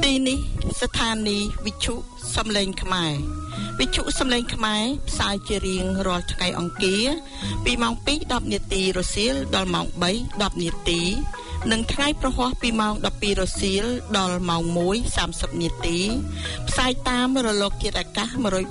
ទីនេះស្ថានីយ៍វិទ្យុសំឡេងខ្មែរវិទ្យុសំឡេងខ្មែរផ្សាយជារៀងរាល់ថ្ងៃអង្គារពីម៉ោង 2:10 នាទីរសៀលដល់ម៉ោង 3:10 នាទីនិងថ្ងៃប្រហ័សពីម៉ោង 12 រសៀលដល់ម៉ោង 1:30 នាទីផ្សាយតាមរលកធាតុអាកាស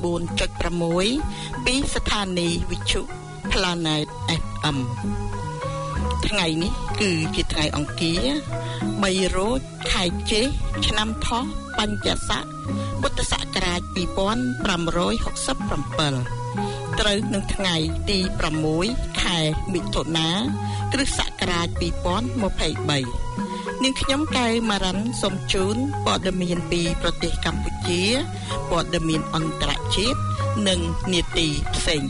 104.6 ពីស្ថានីយ៍វិទ្យុ Planet FM ថ្ងៃនេះគឺជាថ្ងៃអង្គារ3រោចខែចេសឆ្នាំថោះបញ្ញស័កពុទ្ធសករាជ2567ត្រូវនឹងថ្ងៃទី6ខែមិថុនាគ្រិស្តសករាជ2023នាងខ្ញុំកែវម៉ារ៉ាន់សូមជូនព័ត៌មានពីប្រទេសកម្ពុជាព័ត៌មានអន្តរជាតិនិងនីតិផ្សេង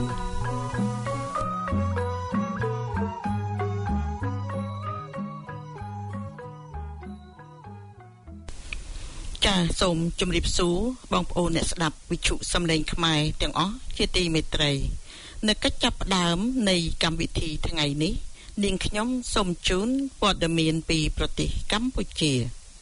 សូមជម្រាបសួរបងប្អូនអ្នកស្ដាប់វិទ្យុសំឡេងខ្មែរទាំងអស់ជាទីមេត្រីនៅកិច្ចចាប់ផ្ដើមនៃកម្មវិធីថ្ងៃនេះនាងខ្ញុំសូមជូនព័ត៌មានពីប្រទេសកម្ពុជា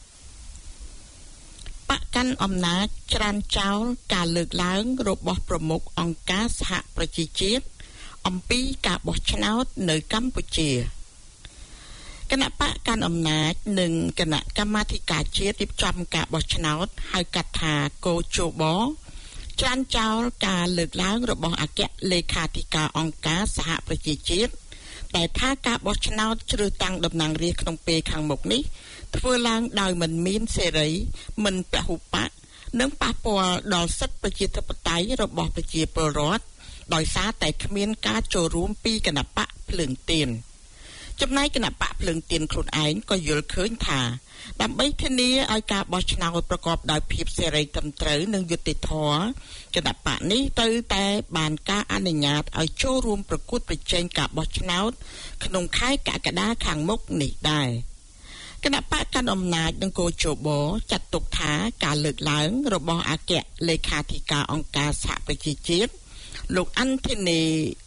បកកាន់អំណាចច្រានចោលការលើកឡើងរបស់ប្រមុខអង្គការសហប្រជាជាតិអំពីការបោះឆ្នោតនៅកម្ពុជាគណៈបកកាន់អំណាចនិងគណៈកម្មាធិការជាតិរៀបចំការបោះឆ្នោតហៅកាត់ថាកោជបច្រានចោលការលើកឡើងរបស់អគ្គលេខាធិការអង្គការសហប្រជាជាតិដែលថាការបោះឆ្នោតជ្រើសតាំងតំណាងរាស្ត្រក្នុងពេលខាងមុខនេះធ្វើឡើងដោយមិនមានសេរីមិនពហុបកនិងប៉ះពាល់ដល់សិទ្ធិប្រជាធិបតេយ្យរបស់ប្រជាពលរដ្ឋដោយសារតែគ្មានការចូលរួមពីគណៈបកភ្លើងទៀនចំណែកគណៈបកភ្លើងទៀនខ្លួនឯងក៏យល់ឃើញថាដើម្បីធានាឲ្យការបោះឆ្នោតប្រកបដោយភាពសេរីត្រឹមត្រូវនិងយុត្តិធម៌គណៈបកនេះត្រូវតែបានការអនុញ្ញាតឲ្យចូលរួមប្រកួតប្រជែងការបោះឆ្នោតក្នុងខែកក្កដាខាងមុខនេះដែរគណៈបកកាន់អំណាចនិងកោជបចាត់ទុកថាការលើកឡើងរបស់អគ្គលេខាធិការអង្គការសហប្រជាជាតិលោក Anthony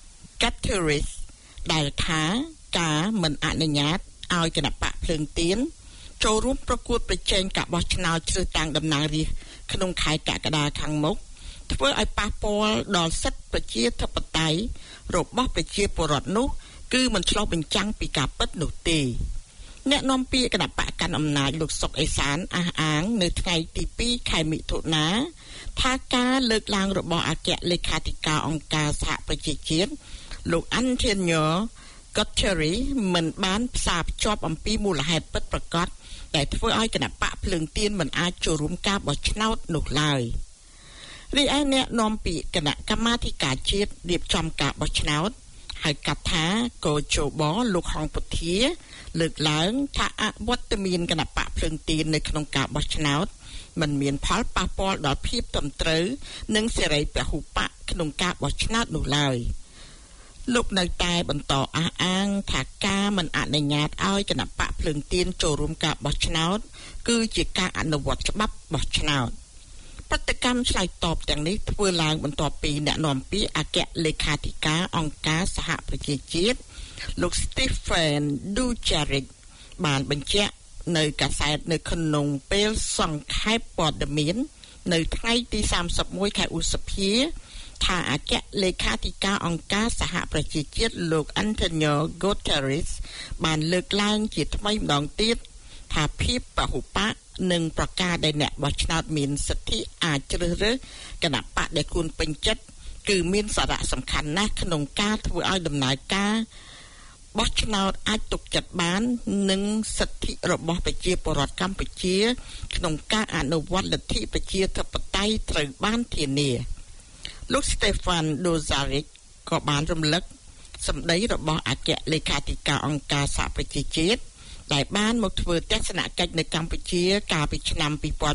Guterres ដែលថាការមិនអនុញ្ញាតឲ្យគណៈបកភ្លើងទៀនចូលរួមប្រកួតប្រជែងការបោះឆ្នោតជ្រើសតាំងតំណាងរាស្ត្រក្នុងខែកក្កដាខាងមុខធ្វើឲ្យប៉ះពាល់ដល់សិទ្ធិប្រជាធិបតេយ្យរបស់ប្រជាពលរដ្ឋនោះគឺមិនឆ្លុះបញ្ចាំងពីការពិតនោះទេអ្នកនាំពាក្យគណៈបកកាន់អំណាចលោកសុកអេសានអះអាងនៅថ្ងៃទី2ខែមិថុនាថាការលើកឡើងរបស់អគ្គលេខាធិការអង្គការសហប្រជាជាតិលោក Antonio Guterres មិនបានផ្សារភ្ជាប់អំពីមូលហេតុពិតប្រាកដដែលធ្វើឲ្យគណៈបកភ្លើងទៀនមិនអាចចូលរួមការបោះឆ្នោតនោះឡើយរីឯអ្នកនាំពាក្យគណៈកម្មាធិការជាតិរៀបចំការបោះឆ្នោតហៅកាត់ថាកោជបលោកហងពុធាលើកឡើងថាអវត្តមានគណៈបកភ្លើងទៀននៅក្នុងការបោះឆ្នោតមិនមានផលប៉ះពាល់ដល់ភាពត្រឹមត្រូវនិងសេរីពហុបកក្នុងការបោះឆ្នោតនោះឡើយលោកនៅតែបន្តអះអាងថាការមិនអនុញ្ញាតឲ្យគណៈបកភ្លើងទៀនចូលរួមការបោះឆ្នោតគឺជាការអនុវត្តច្បាប់បោះឆ្នោតប្រតិកម្មឆ្លើយតបទាំងនេះធ្វើឡើងបន្ទាប់ពីអ្នកនាំពាក្យអគ្គលេខាធិការអង្គការសហប្រជាជាតិលោក Stephen Dujarric បានបញ្ជាក់នៅកាសែតនៅក្នុងពេលសង្ខេបព័ត៌មាននៅថ្ងៃទី31ខែឧសភាថាអគ្គលេខាធិការអង្គការសហប្រជាជាតិលោក Antonio Guterres បានលើកឡើងជាថ្មីម្ដងទៀតថាភាពពហុបកនិងប្រការដែលអ្នកបោះឆ្នោតមានសិទ្ធិអាចជ្រើសរើសគណៈបកដែលខ្លួនពេញចិត្តគឺមានសារៈសំខាន់ណាស់ក្នុងការធ្វើឲ្យដំណើរការបោះឆ្នោតអាចទុកចិត្តបាននិងសិទ្ធិរបស់ប្រជាពលរដ្ឋកម្ពុជាក្នុងការអនុវត្តលទ្ធិប្រជាធិបតេយ្យត្រូវបានធានាលោក Stefan Dujarric ក៏បានរំលឹកសម្ដីរបស់អគ្គលេខាធិការអង្គការសហប្រជាជាតិដែលបានមកធ្វើទស្សនកិច្ចនៅកម្ពុជាកាលពីឆ្នាំ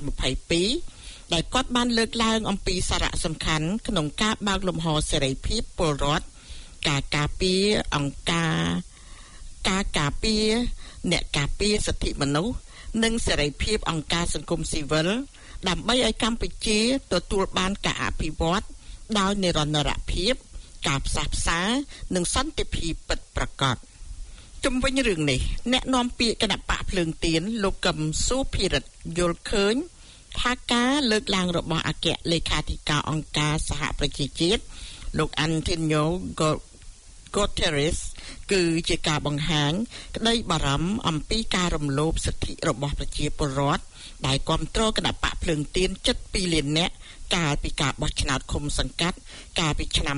2022ដែលគាត់បានលើកឡើងអំពីសារៈសំខាន់ក្នុងការបើកលំហសេរីភាពពលរដ្ឋការការពារអង្គការការពារអ្នកការពារសិទ្ធិមនុស្សនិងសេរីភាពអង្គការសង្គមស៊ីវិលដើម្បីឲ្យកម្ពុជាទទួលបានការអភិវឌ្ឍដោយនិរន្តរភាពការផ្សះផ្សានិងសន្តិភាពពិតប្រាកដ ជំវិញរឿងនេះអ្នកនាំពាក្យគណៈបកភ្លើងទៀនលោកកឹមសុភិរិទ្ធយល់ឃើញថាការលើកឡើងរបស់អគ្គលេខាធិការអង្គការសហប្រជាជាតិលោក Antonio Guterres គឺជាការបង្ហាញក្តីបារម្ភអំពីការរំលោភសិទ្ធិរបស់ប្រជាពលរដ្ឋដែលគ្រប់គ្រងគណៈបកភ្លើងទៀនជិត2លាននាក់កាលពីការបោះឆ្នោតឃុំសង្កាត់កាលពីឆ្នាំ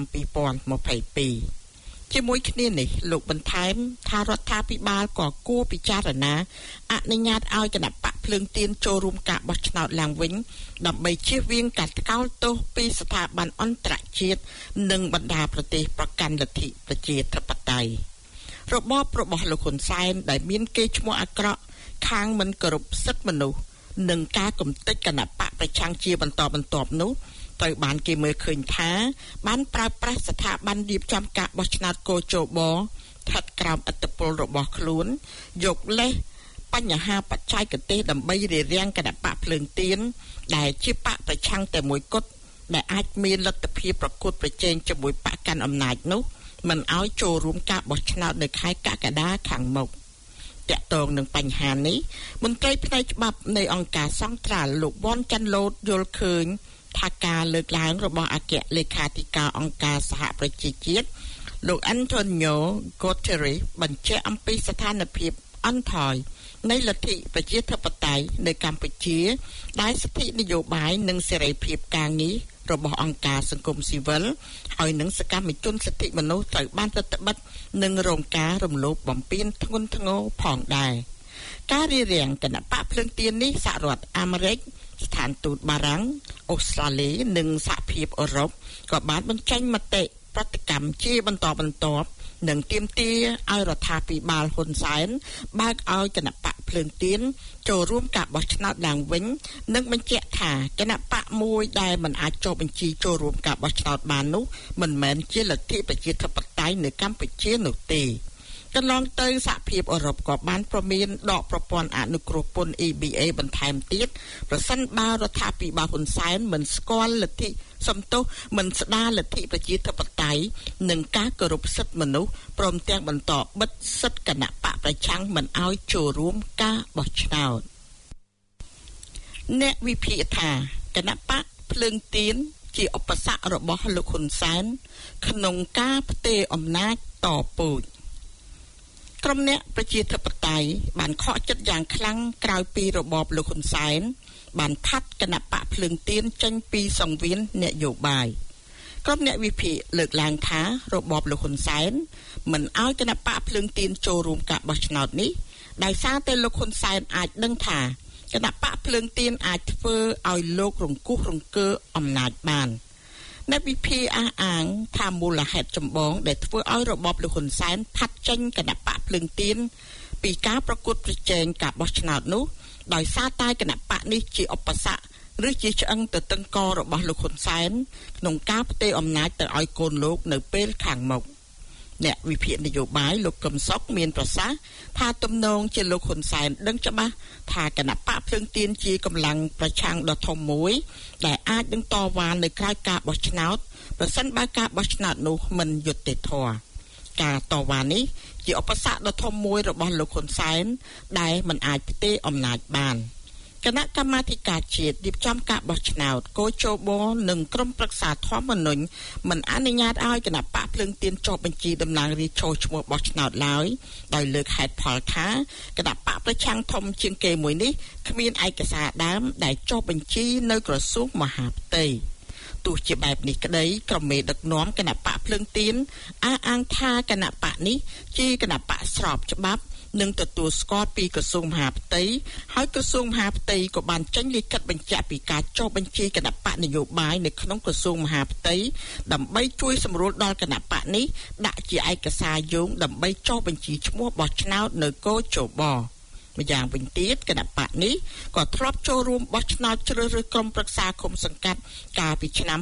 2022ជាមួយគ្នានេះលោកបន្ថែមថារដ្ឋាភិបាលក៏គួរពិចារណាអនុញ្ញាតឲ្យគណៈបកភ្លើងទៀនចូលរួមការបោះឆ្នោតឡើងវិញដើម្បីជៀសវាងការថ្កោលទោសពីស្ថាប័នអន្តរជាតិនិងបណ្ដាប្រទេសប្រកាន់លទ្ធិប្រជាធិបតេយ្យរបបរបស់លោកហ៊ុនសែនដែលមានកេរ្តិ៍ឈ្មោះអាក្រក់ខាងមិនគោរពសិទ្ធិមនុស្សនិងការកំទេចគណៈបកប្រឆាំងជាបន្តបន្ទាប់នោះត្រូវបានគេមើលឃើញថាបានប្រើប្រាស់ស្ថាប័នរៀបចំការបោះឆ្នោតកោជបស្ថិតក្រោមឥទ្ធិពលរបស់ខ្លួនយកលេសបញ្ហាបច្ចេកទេសដើម្បីរារាំងគណៈបកភ្លើងទៀនដែលជាបកប្រឆាំងតែមួយគត់ដែលអាចមានលទ្ធភាពប្រកួតប្រជែងជាមួយបកកាន់អំណាចនោះមិនឲ្យចូលរួមការបោះឆ្នោតនៅខែកក្កដាខាងមុខតាក់ទងនឹងបញ្ហានេះមន្ត្រីផ្នែកច្បាប់នៃអង្គការសង្ត្រាល់លោកវ៉ាន់ចាន់ឡូតយល់ឃើញថាការលើកឡើងរបស់អគ្គលេខាធិការអង្គការសហប្រជាជាតិលោក Antonio Guterres បញ្ជាក់អំពីស្ថានភាពអន់ថយនៃលទ្ធិប្រជាធិបតេយ្យនៅកម្ពុជាដែលសិទ្ធិនយោបាយនិងសេរីភាពការងាររបស់អង្គការសង្គមស៊ីវិលហើយនិងសកម្មជនសិទ្ធិមនុស្សត្រូវបានប្រតិបត្តិនិងរងការរំលោភបំពានធ្ងន់ធ្ងរផងដែរការរារាំងគណៈបកភ្លើងទៀននេះសហរដ្ឋអាមេរិកស្ថានទូតបារាំងអូស្ត្រាលីនិងសហភាពអឺរ៉ុបក៏បានបញ្ចេញមតិប្រតិកម្មជាបន្តបន្ទាប់និងទាមទារឲ្យរដ្ឋាភិបាលហ៊ុនសែនបើកឲ្យគណៈបកភ្លើងទៀនចូលរួមការបោះឆ្នោតឡើងវិញនិងបញ្ជាក់ថាគណៈបកមួយដែលមិនអាចចុះបញ្ជីចូលរួមការបោះឆ្នោតបាននោះមិនមែនជាលទ្ធិប្រជាធិបតេយ្យនៅកម្ពុជានោះទេកន្លងទៅសហភាពអឺរ៉ុបក៏បានប្រមានដកប្រព័ន្ធអនុគ្រោះពន្ធ EBA បន្ថែមទៀតប្រសិនបើរដ្ឋាភិបាលហ៊ុនសែនមិនស្គាល់លទ្ធិសំទោសមិនស្ដារលទ្ធិប្រជាធិបតេយ្យនិងការគោរពសិទ្ធិមនុស្សព្រមទាំងបន្តបិទសិទ្ធិគណៈបកប្រឆាំងមិនឲ្យចូលរួមការបោះឆ្នោតអ្នកវិភាគថាគណៈបកភ្លើងទៀនជាឧបសគ្គរបស់លោកហ៊ុនសែនក្នុងការផ្ទេរអំណាចតពូជក្រុមអ្នកប្រជាធិបតេយ្យបានខកចិត្តយ៉ាងខ្លាំងក្រោយពីរបបលោកហ៊ុនសែនបានផាត់គណៈបកភ្លើងទៀនចេញពីសង្វៀននយោបាយក្រុមអ្នកវិភាគលើកឡើងថារបបលោកហ៊ុនសែនមិនឲ្យគណៈបកភ្លើងទៀនចូលរួមការបោះឆ្នោតនេះដោយសារតែលោកហ៊ុនសែនអាចដឹងថាគណៈបកភ្លើងទៀនអាចធ្វើឲ្យលោករង្គោះរង្គើអំណាចបានអ្នកវិភាគអះអាងថាមូលហេតុចម្បងដែលធ្វើឲ្យរបបលោកហ៊ុនសែនផាត់ចេញគណៈបកភ្លើងទៀនពីការប្រកួតប្រជែងការបោះឆ្នោតនោះដោយសារតែគណៈបកនេះជាឧបសគ្គឬជាឆ្អឹងទៅតឹងករបស់លោកហ៊ុនសែនក្នុងការផ្ទេរអំណាចទៅឲ្យកូនលោកនៅពេលខាងមុខអ្នកវិភាគនយោបាយលោកកឹមសុខមានប្រសាសន៍ថាទំនងជាលោកហ៊ុនសែនដឹងច្បាស់ថាគណៈបកភ្លើងទៀនជាកម្លាំងប្រឆាំងដ៏ធំមួយដែលអាចនឹងតវ៉ានៅក្រៅការបោះឆ្នោតប្រសិនបើការបោះឆ្នោតនោះមិនយុត្តិធម៌ការតវ៉ានេះជាឧបសគ្គដ៏ធំមួយរបស់លោកហ៊ុនសែនដែលមិនអាចផ្ទេរអំណាចបានគណៈកម្មាធិការជាតិរៀបចំការបោះឆ្នោតកោជបនិងក្រុមប្រឹក្សាធម្មនុញ្ញមិនអនុញ្ញាតឲ្យគណៈបកភ្លើងទៀនចុះបញ្ជីតំណាងរាស្ត្រចូលឈ្មោះបោះឆ្នោតឡើយដោយលើកហេតុផលថាគណៈបកប្រឆាំងធំជាងគេមួយនេះគ្មានឯកសារដើមដែលចុះបញ្ជីនៅក្រសួងមហាផ្ទៃទោះជាបែបនេះក្តីក្រុមមេដឹកនាំគណៈបកភ្លើងទៀនអះអាងថាគណៈបកនេះជាគណៈបកស្របច្បាប់នឹងទទួលស្គាល់ពីក្រសួងមហាផ្ទៃហើយក្រសួងមហាផ្ទៃក៏បានចេញលិខិតបញ្ជាក់ពីការចុះបញ្ជីគណៈបកនយោបាយនៅក្នុងក្រសួងមហាផ្ទៃដើម្បីជួយសម្រួលដល់គណៈបកនេះដាក់ជាឯកសារយោងដើម្បីចុះបញ្ជីឈ្មោះបោះឆ្នោតនៅកោជបម្យ៉ាងវិញទៀតគណៈបកនេះក៏ធ្លាប់ចូលរួមបោះឆ្នោតជ្រើសរើសក្រុមប្រឹក្សាឃុំសង្កាត់កាលពីឆ្នាំ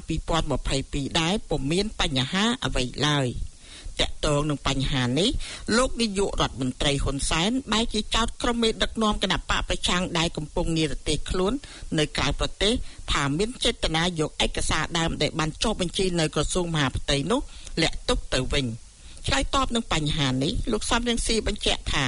2022ដែរពុំមានបញ្ហាអ្វីឡើយតាក់ទងនឹងបញ្ហានេះលោកនាយករដ្ឋមន្ត្រីហ៊ុនសែនបែរជាចោទក្រុមមេដឹកនាំគណៈបកប្រឆាំងដែលកំពុងនិរទេសខ្លួននៅក្រៅប្រទេសថាមានចេតនាយកឯកសារដើមដែលបានចុះបញ្ជីនៅក្រសួងមហាផ្ទៃនោះលាក់ទុកទៅវិញឆ្លើយតបនឹងបញ្ហានេះលោកសំរងស៊ីបញ្ជាក់ថា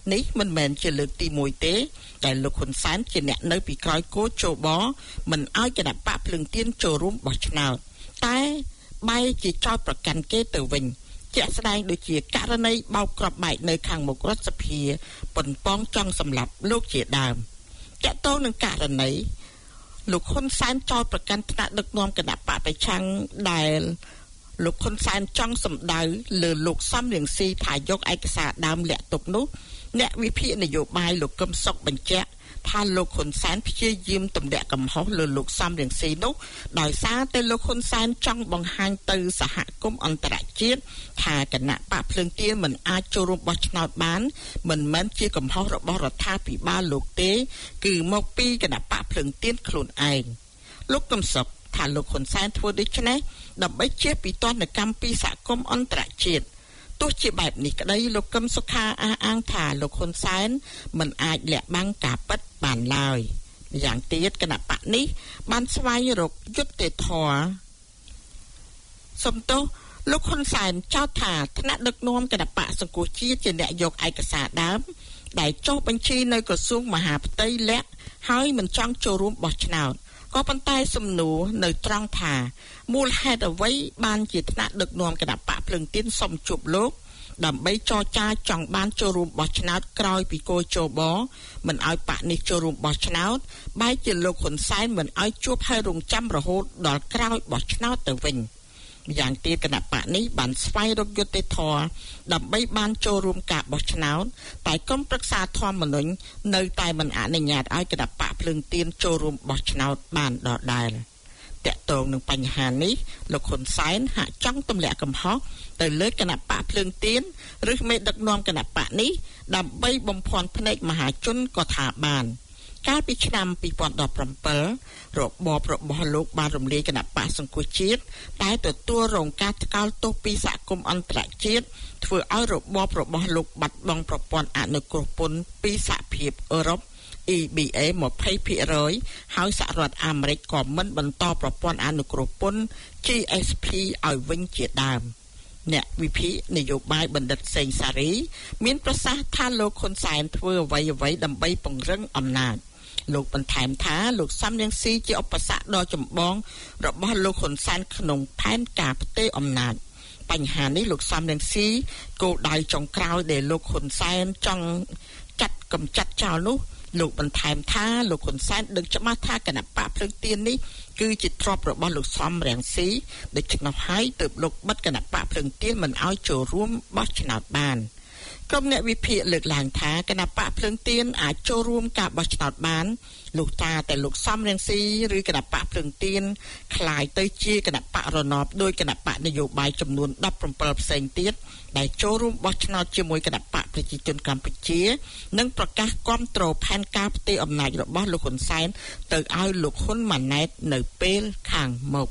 នេះមិនមែនជាលើកទី1ទេតែលោកហ៊ុនសែនជាអ្នកនៅពីក្រោយគោជបមិនឲ្យគណៈបកភ្លើងទៀនចូលរួមបោះឆ្នោតតែបែរជាចោទប្រកាន់គេទៅវិញជាក់ស្ដែងដូចជាករណីបោកគ្រាប់បែកនៅខាងមុខរដ្ឋសភាប៉ុនប៉ងចង់សម្លាប់លោកជាដើមតកតងនឹងករណីលោកហ៊ុនសែនចោទប្រកាន់ថ្នាក់ដឹកនាំគណៈបកប្រឆាំងដែលលោកហ៊ុនសែនចង់សម្ដៅលើលោកសំរងស៊ីថាយកឯកសារដើមលាក់ទុកនោះអ្នកវិភាគនយោបាយលោកកឹមសុខបញ្ជាក់ថាលោកហ៊ុនសែនព្យាយាមទម្លាក់កំហុសលើលោកសំរងស៊ីនោះដោយសារតែលោកហ៊ុនសែនចង់បង្ហាញទៅសហគមន៍អន្តរជាតិថាគណៈបកភ្លើងទៀនមិនអាចចូលរួមបោះឆ្នោតបានមិនមែនជាកំហុសរបស់រដ្ឋាភិបាលលោកទេគឺមកពីគណៈបកភ្លើងទៀនខ្លួនឯងលោកកឹមសុខថាលោកហ៊ុនសែនធ្វើដូច្នេះដើម្បីជៀសពីទណ្ឌកម្មពីសហគមន៍អន្តរជាតិទោះជាបែបនេះក្តីលោកកឹមសុខាអះអាងថាលោកហ៊ុនសែនមិនអាចលាក់បាំងការពិតបានឡើយយ៉ាងទៀតគណៈបកនេះបានស្វែងរកយុត្តិធម៌សំទោសលោកហ៊ុនសែនចោទថាថ្នាក់ដឹកនាំគណៈបកសង្គ្រោះជាតិជាអ្នកយកឯកសារដើមដែលចុះបញ្ជីនៅក្រសួងមហាផ្ទៃលាក់ហើយមិនចង់ចូលរួមបោះឆ្នោតក៏ប៉ុន្តែសំណួរនៅត្រង់ថាមូលហេតុអ្វីបានជាថ្នាក់ដឹកនាំគណៈបកភ្លើងទៀនសុំជួបលោកដើម្បីចរចាចង់បានចូលរួមបោះឆ្នោតក្រោយពីគោជបមិនឲ្យបកនេះចូលរួមបោះឆ្នោតបែរជាលោកហ៊ុនសែនមិនឲ្យជួបហើយរងចាំរហូតដល់ក្រោយបោះឆ្នោតទៅវិញម្យ៉ាងទៀតគណៈបកនេះបានស្វែងរកយុត្តិធម៌ដើម្បីបានចូលរួមការបោះឆ្នោតតែក្រុមប្រឹក្សាធម្មនុញ្ញនៅតែមិនអនុញ្ញាតឲ្យគណៈបកភ្លើងទៀនចូលរួមបោះឆ្នោតបានដដែលតកតងនឹងបញ្ហានេះលោកហ៊ុនសែនហាក់ចង់ទម្លាក់កំហុសទៅលើគណៈបកភ្លើងទៀនឬមេដឹកនាំគណៈបកនេះដើម្បីបំភាន់ភ្នែកមហាជនក៏ថាបានកាលពីឆ្នាំ2017របបរបស់លោកបានរំលាយគណៈបកសង្គ្រោះជាតិតែទទួលរងការថ្កោលទោសពីសហគមន៍អន្តរជាតិធ្វើឲ្យរបបរបស់លោកបាត់បង់ប្រព័ន្ធអនុគ្រោះពន្ធពីសហភាពអឺរ៉ុបEBA 20% ហើយសហរដ្ឋអាមេរិកក៏មិនបន្តប្រព័ន្ធអនុគ្រោះពន្ធ GSP ឲ្យវិញជាដើមអ្នកវិភាគនយោបាយបណ្ឌិតសេងសារីមានប្រសាសន៍ថាលោកហ៊ុនសែនធ្វើអ្វីដើម្បីពង្រឹងអំណាចលោកបន្ថែមថាលោកសំរងស៊ីជាឧបសគ្គដ៏ចម្បងរបស់លោកហ៊ុនសែនក្នុងផែនការផ្ទេរអំណាចបញ្ហានេះលោកសំរងស៊ីគោលដៅចុងក្រោយដែលលោកហ៊ុនសែនចង់កម្ចាត់ចោលនោះលោកបន្ថែមថាលោកហ៊ុនសែនដឹងច្បាស់ថាគណៈបកភ្លើងទៀននេះគឺជាទ្រព្យរបស់លោកសំរងស៊ីដូច្នោះហើយទើបលោកបិទគណៈបកភ្លើងទៀនមិនឲ្យចូលរួមបោះឆ្នោតបានក្រុមអ្នកវិភាគលើកឡើងថាគណៈបកភ្លើងទៀនអាចចូលរួមការបោះឆ្នោតបានលោកថាតែលោកសំរងស៊ីឬគណៈបកភ្លើងទៀនคล้ายទៅជាគណៈបករណបដោយគណៈបកនយោបាយចំនួន17ផ្សេងទៀតដែលចូលរួមបោះឆ្នោតជាមួយគណៈបកប្រជាជនកម្ពុជានិងប្រកាសគាំទ្រផែនការផ្ទេរអំណាចរបស់លោកហ៊ុនសែនទៅឲ្យលោកហ៊ុនម៉ាណែតនៅពេលខាងមុខ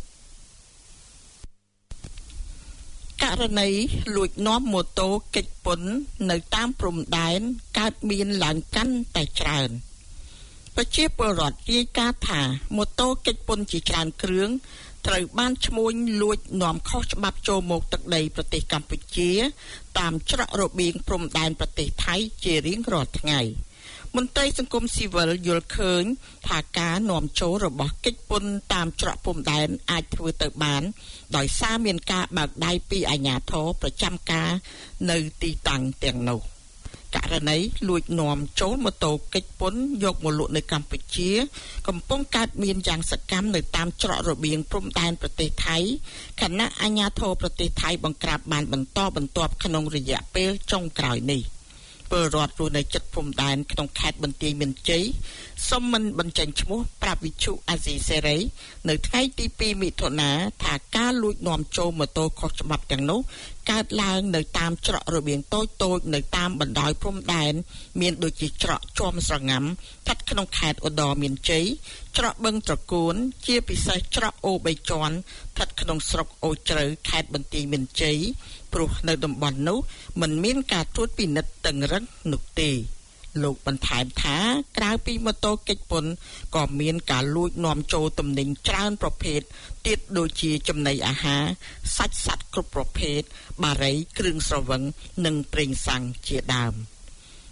ករណីលួចនាំម៉ូតូគេចពន្ធនៅតាមព្រំដែនកើតមានឡើងកាន់តែច្រើនប្រជាពលរដ្ឋរាយការណ៍ថាម៉ូតូគេចពន្ធជាច្រើនគ្រឿងត្រូវបានឈ្មួញលួចនាំខុសច្បាប់ចូលមកទឹកដីប្រទេសកម្ពុជាតាមច្រករបៀងព្រំដែនប្រទេសថៃជារៀងរាល់ថ្ងៃមន្ត្រីសង្គមស៊ីវិលយល់ឃើញថាការនាំចូលរបស់កិច្ចពន្ធតាមច្រកព្រំដែនអាចធ្វើទៅបានដោយសារមានការបើកដៃពីអាជ្ញាធរប្រចាំការនៅទីតាំងទាំងនោះករណីលួចនាំចូលម៉ូតូកិច្ចពន្ធយកមកលក់នៅកម្ពុជាកំពុងកើតមានយ៉ាងសកម្មនៅតាមច្រករបៀងព្រំដែនប្រទេសថៃខណៈអាជ្ញាធរប្រទេសថៃបង្ក្រាបបានបន្តបន្ទាប់ក្នុងរយៈពេលចុងក្រោយនេះពលរដ្ឋរស់នៅជិតព្រំដែនក្នុងខេត្តបន្ទាយមានជ័យសូមមិនបញ្ចេញឈ្មោះប្រាប់វិទ្យុអាស៊ីសេរីនៅថ្ងៃទី2មិថុនាថាការលួចនាំចូលម៉ូតូខុសច្បាប់ទាំងនោះកើតឡើងនៅតាមច្រករបៀងតូចៗនៅតាមបណ្ដោយព្រំដែនមានដូចជាច្រកជាំស្រងាំស្ថិតក្នុងខេត្តឧត្តរមានជ័យច្រកបឹងត្រកួនជាពិសេសច្រកអូ3ជាន់ស្ថិតក្នុងស្រុកអូជ្រៅខេត្តបន្ទាយមានជ័យព្រោះនៅតំបន់នោះមិនមានការត្រួតពិនិត្យតឹងរ៉ឹងនោះទេលោកបន្ថែមថាក្រៅពីម៉ូតូកិច្ចពន្ធក៏មានការលួចនាំចូលទំនិញច្រើនប្រភេទទៀតដូចជាចំណីអាហារសាច់សត្វគ្រប់ប្រភេទបារីគ្រឿងស្រវឹងនិងប្រេងសាំងជាដើមប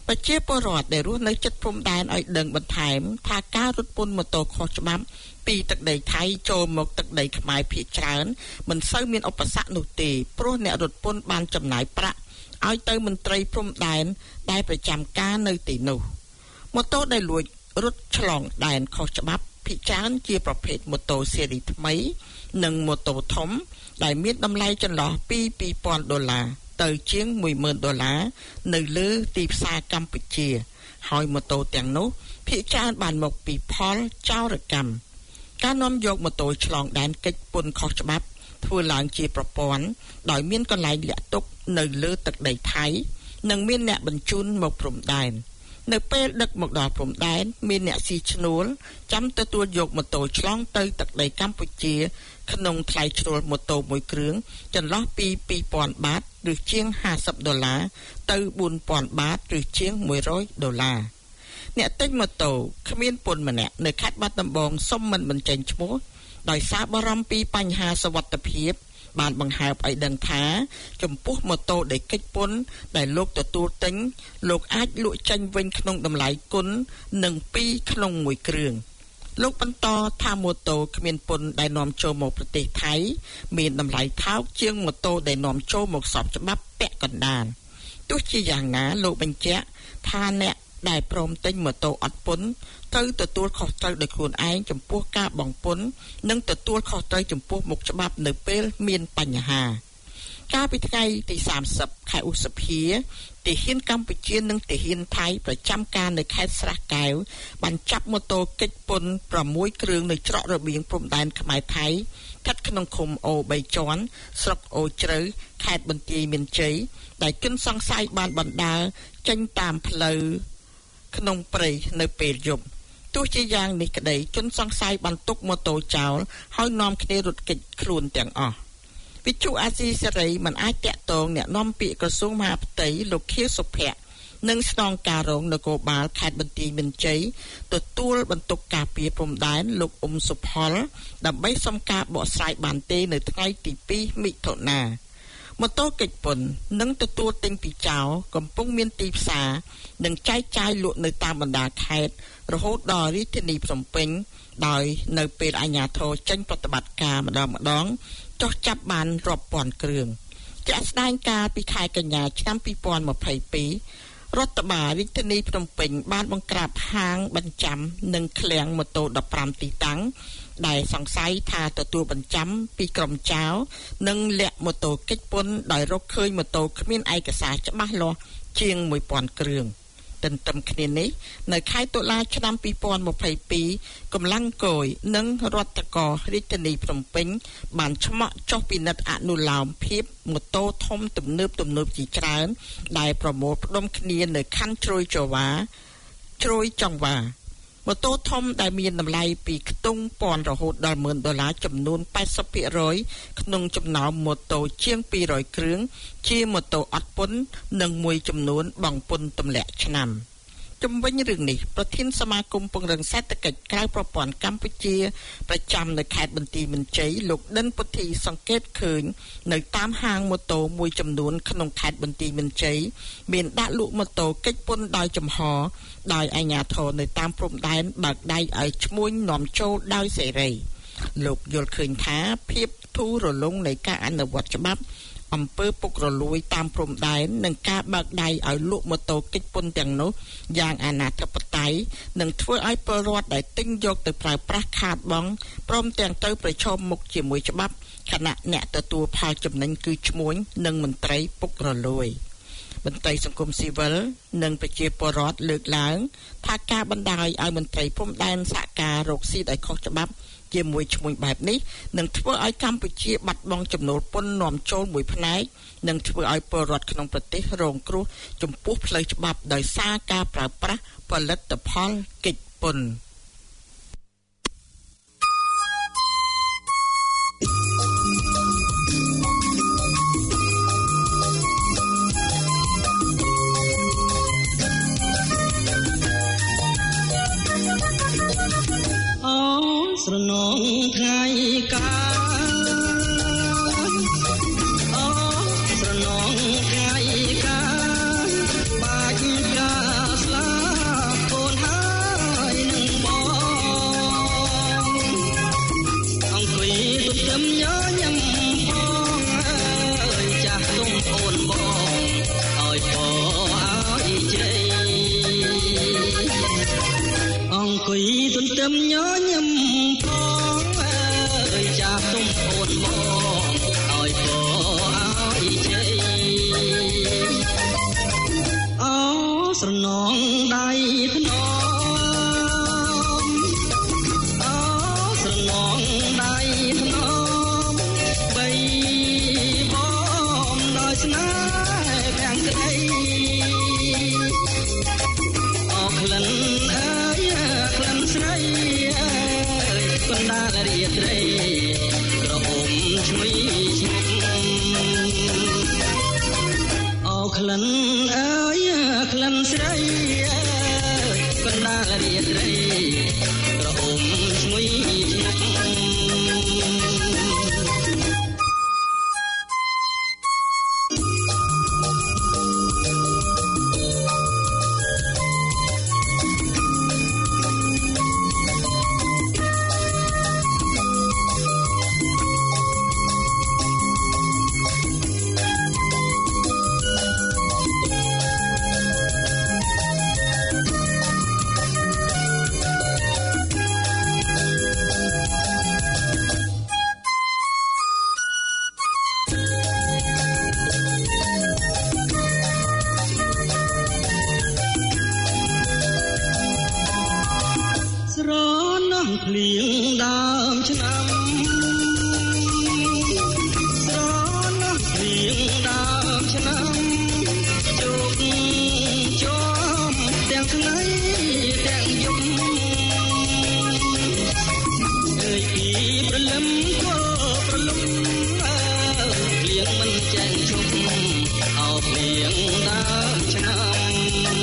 ប្រជាពលរដ្ឋដែលរស់នៅជិតព្រំដែនឲ្យដឹងបន្ថែមថាការរត់ពន្ធម៉ូតូខុសច្បាប់ពីទឹកដីថៃចូលមកទឹកដីខ្មែរភាគច្រើនមិនសូវមានឧបសគ្គនោះទេព្រោះអ្នករត់ពន្ធបានចំណាយប្រាក់ឲ្យទៅមន្ត្រីព្រំដែនដែលប្រចាំការនៅទីនោះម៉ូតូដែលលួចរត់ឆ្លងដែនខុសច្បាប់ភាគច្រើនជាប្រភេទម៉ូតូស៊េរីថ្មីនិងម៉ូតូធំដែលមានតម្លៃចន្លោះពី$2,000ទៅជាង$10,000នៅលើទីផ្សារកម្ពុជាហើយម៉ូតូទាំងនោះភាគច្រើនបានមកពីផលចោរកម្មការនាំយកម៉ូតូឆ្លងដែនកិច្ចពន្ធខុសច្បាប់ធ្វើឡើងជាប្រព័ន្ធដោយមានកន្លែងលាក់ទុកនៅលើទឹកដីថៃនិងមានអ្នកបញ្ជូនមកព្រំដែននៅពេលដឹកមកដល់ព្រំដែនមានអ្នកស៊ីឈ្នួលចាំទទួលយកម៉ូតូឆ្លងទៅទឹកដីកម្ពុជាក្នុងថ្លៃជ្រុលម៉ូតូមួយគ្រឿងចន្លោះពី$2,000ឬជាង$50ទៅ$4,000ឬជាង$100អ្នកទិញម៉ូតូគ្មានពន្ធម្នាក់នៅខេត្តបាត់ដំបងសុំមិនបញ្ចេញឈ្មោះដោយសារបារម្ភពីបញ្ហាសុវត្ថិភាពបានបង្ហើបឲ្យដឹងថាចំពោះម៉ូតូដែលកិច្ចពន្ធដែលលោកទទួលទិញលោកអាចលក់ចេញវិញក្នុងតម្លៃគុណនឹង2ក្នុង1គ្រឿងលោកបន្តថាម៉ូតូគ្មានពន្ធដែលនាំចូលមកប្រទេសថៃមានតម្លៃថោកជាងម៉ូតូដែលនាំចូលមកស្របច្បាប់ពាក់កណ្ដាលទោះជាយ៉ាងណាលោកបញ្ជាក់ថាអ្នកដែលព្រមទិញម៉ូតូអត់ពន្ធត្រូវទទួលខុសត្រូវដោយខ្លួនឯងចំពោះការបង់ពន្ធនិងទទួលខុសត្រូវចំពោះមុខច្បាប់នៅពេលមានបញ្ហាកាលពីថ្ងៃទី30ខែឧសភាទាហានកម្ពុជានិងទាហានថៃប្រចាំការនៅខេត្តស្រះកែវបានចាប់ម៉ូតូកិច្ចពន្ធ6គ្រឿងនៅច្រករបៀងព្រំដែនខ្មែរថៃស្ថិតក្នុងឃុំអូ3ជាន់ស្រុកអូជ្រៅខេត្តបន្ទាយមានជ័យដែលជនសង្ស័យបានបណ្ដាលចេញតាមផ្លូវក្នុងព្រៃនៅពេលយប់ទោះជាយ៉ាងនេះក្តីជនសង្ស័យបានទុកម៉ូតូចោលហើយនាំគ្នារត់គេចខ្លួនទាំងអស់វិទ្យុអាស៊ីសេរីមិនអាចតាក់ទងអ្នកនាំពាក្យក្រសួងមហាផ្ទៃលោកខៀវសុភ័ក្រនិងស្នងការរងនគរបាលខេត្តបន្ទាយមានជ័យទទួលបន្ទុកការពារព្រំដែនលោកអ៊ុំសុផលដើម្បីសុំការបកស្រាយបានទេនៅថ្ងៃទី2មិថុនាម៉ូតូកិច្ចពន្ធនឹងទទួលទិញពីចោលកំពុងមានទីផ្សារនិងចែកចាយលក់នៅតាមបណ្ដាខេត្តរហូតដល់រាជធានីភ្នំពេញដោយនៅពេលអាជ្ញាធរចេញប្រតិបត្តិការម្ដងចុះចាប់បានរាប់ពាន់គ្រឿងជាក់ស្ដែងកាលពីខែកញ្ញាឆ្នាំ2022រដ្ឋបាលរាជធានីភ្នំពេញបានបង្ក្រាបហាងបញ្ចាំនិងឃ្លាំងម៉ូតូ15ទីតាំងដែលសង្ស័យថាទទួលបញ្ចាំពីក្រុមចៅនិងលាក់ម៉ូតូកិច្ចពន្ធដោយរកឃើញម៉ូតូគ្មានឯកសារច្បាស់លាស់ជាង1000គ្រឿងទន្ទឹមគ្នានេះនៅខែតុលាឆ្នាំ2022កម្លាំងគយនិងរដ្ឋកោរាជធានីភ្នំពេញបានឆ្មក់ចុះពិនិត្យអនុលោមភាពម៉ូតូធំទំនើបជាច្រើនដែលប្រមូលផ្ដុំគ្នានៅខណ្ឌជ្រោយចង្វាម៉ូតូធំដែលមានតម្លៃពីខ្ទង់ពាន់រហូតដល់$10,000ចំនួន 80% ក្នុងចំណោមម៉ូតូជាង200គ្រឿងជាម៉ូតូអត់ពន្ធនិងមួយចំនួនបង់ពន្ធទម្លាក់ឆ្នាំជំវិញរឿងនេះប្រធានសមាគមពង្រឹងសេដ្ឋកិច្ចក្រៅប្រព័ន្ធកម្ពុជាប្រចាំនៅខេត្តបន្ទាយមានជ័យលោកដិនពុទ្ធីសង្កេតឃើញនៅតាមហាងម៉ូតូមួយចំនួនក្នុងខេត្តបន្ទាយមានជ័យមានដាក់លក់ម៉ូតូកិច្ចពន្ធដោយចំហដោយអាជ្ញាធរនៅតាមព្រំដែនបើកដៃឲ្យឈ្មួញនាំចូលដោយសេរីលោកយល់ឃើញថាភាពធូររលុងនៃការអនុវត្តច្បាប់អំពើពុករលួយតាមព្រំដែននិងការបើកដៃឲ្យលក់ម៉ូតូកិច្ចពន្ធទាំងនោះយ៉ាងអនាធិបតេយ្យនឹងធ្វើឲ្យពលរដ្ឋដែលទិញយកទៅប្រើប្រាស់ខាតបង់ព្រមទាំងទៅប្រឈមមុខជាមួយច្បាប់ខណៈអ្នកទទួលផលចំណេញគឺឈ្មួញនិងមន្ត្រីពុករលួយមន្ត្រីសង្គមស៊ីវិលនិងប្រជាពលរដ្ឋលើកឡើងថាការបណ្តាលឲ្យមន្ត្រីព្រំដែនសហការរកស៊ីដោយខុសច្បាប់ជាមួយឈ្មោះបែបនេះនឹងធ្វើឲ្យកម្ពុជាបាត់បង់ចំណូលពន្ធនាំចូលមួយផ្នែកនិងធ្វើឲ្យពលរដ្ឋក្នុងប្រទេសរងគ្រោះចំពោះផ្លូវច្បាប់ដោយសារការប្រើប្រាស់ផលិតផលកិច្ចពន្ធស្រណងថ្ងៃកាស្រណងថ្ងៃកាបាច់កាអង្គុយទន្ទឹមញញឹមផងអើយចាស់ទុំអូនមកឲ្យពរឲ្យជ័យអោស្រណងដៃថ្នមអោស្រណងដៃថ្នមបីបំដោយស្នេហ៍ខាងក្តីអោក្លិនអើយក្លិនស្រីអើយកណ្ដាលរាត្រីក្រអូមឈ្ងុយឈ្ងុំអោក្លិនអើយក្លិនស្រីអើយកណ្ដាលរាត្រីក្រអូមឈ្ងុយឈ្ងុំស្រណោះភ្លៀងដើមឆ្នាំស្រណោះភ្លៀងដើមឆ្នាំជោគជាប់ទាំងថ្ងៃទាំងយប់អើយពីព្រលឹមក៏ព្រលឹមភ្លៀងមិនចាញ់ជប់អោភ្លៀងដើមឆ្នាំ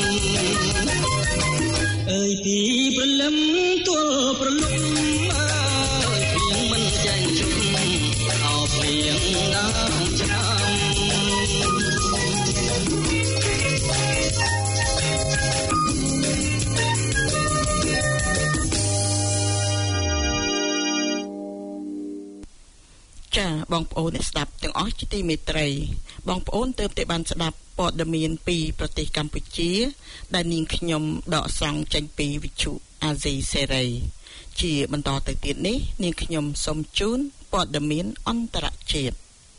អើយពីព្រលឹមទល់ព្រលឹមអើយភ្លៀងមិនចាញ់ជុំអោភ្លៀងដើមឆ្នាំចាបងប្អូនអ្នកស្ដាប់ទាំងអស់ជាទីមេត្រីបងប្អូនទើបតែបានស្ដាប់ព័ត៌មានពីប្រទេសកម្ពុជាដែលនាងខ្ញុំដកស្រង់ចេញពីវិទ្យុអាស៊ីសេរីជាបន្តទៅទៀតនេះនាងខ្ញុំសូមជូនព័ត៌មានអន្តរជាតិ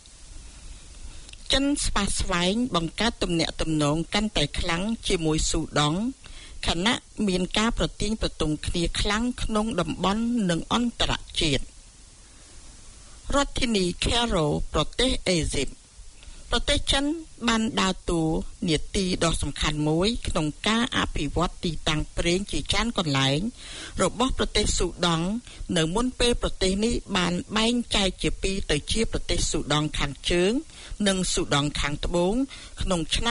ចិនស្វាស្វែងបង្កើតទំនាក់ទំនងកាន់តែខ្លាំងជាមួយស៊ូដង់ខណៈមានការប្រទាញប្រទង់គ្នាខ្លាំងក្នុងតំបន់និងអន្តរជាតិរដ្ឋធានី Cairo ប្រទេសអេស៊ីបប្រទេសចិនបានដើរតួនាទីដ៏សំខាន់មួយក្នុងការអភិវឌ្ឍទីតាំងប្រេងជាច្រើនកន្លែងរបស់ប្រទេសស៊ូដង់នៅមុនពេលប្រទេសនេះបានបែងចែកជាពីរទៅជាប្រទេសស៊ូដង់ខាងជើងនិងស៊ូដង់ខាងត្បូងក្នុងឆ្នាំ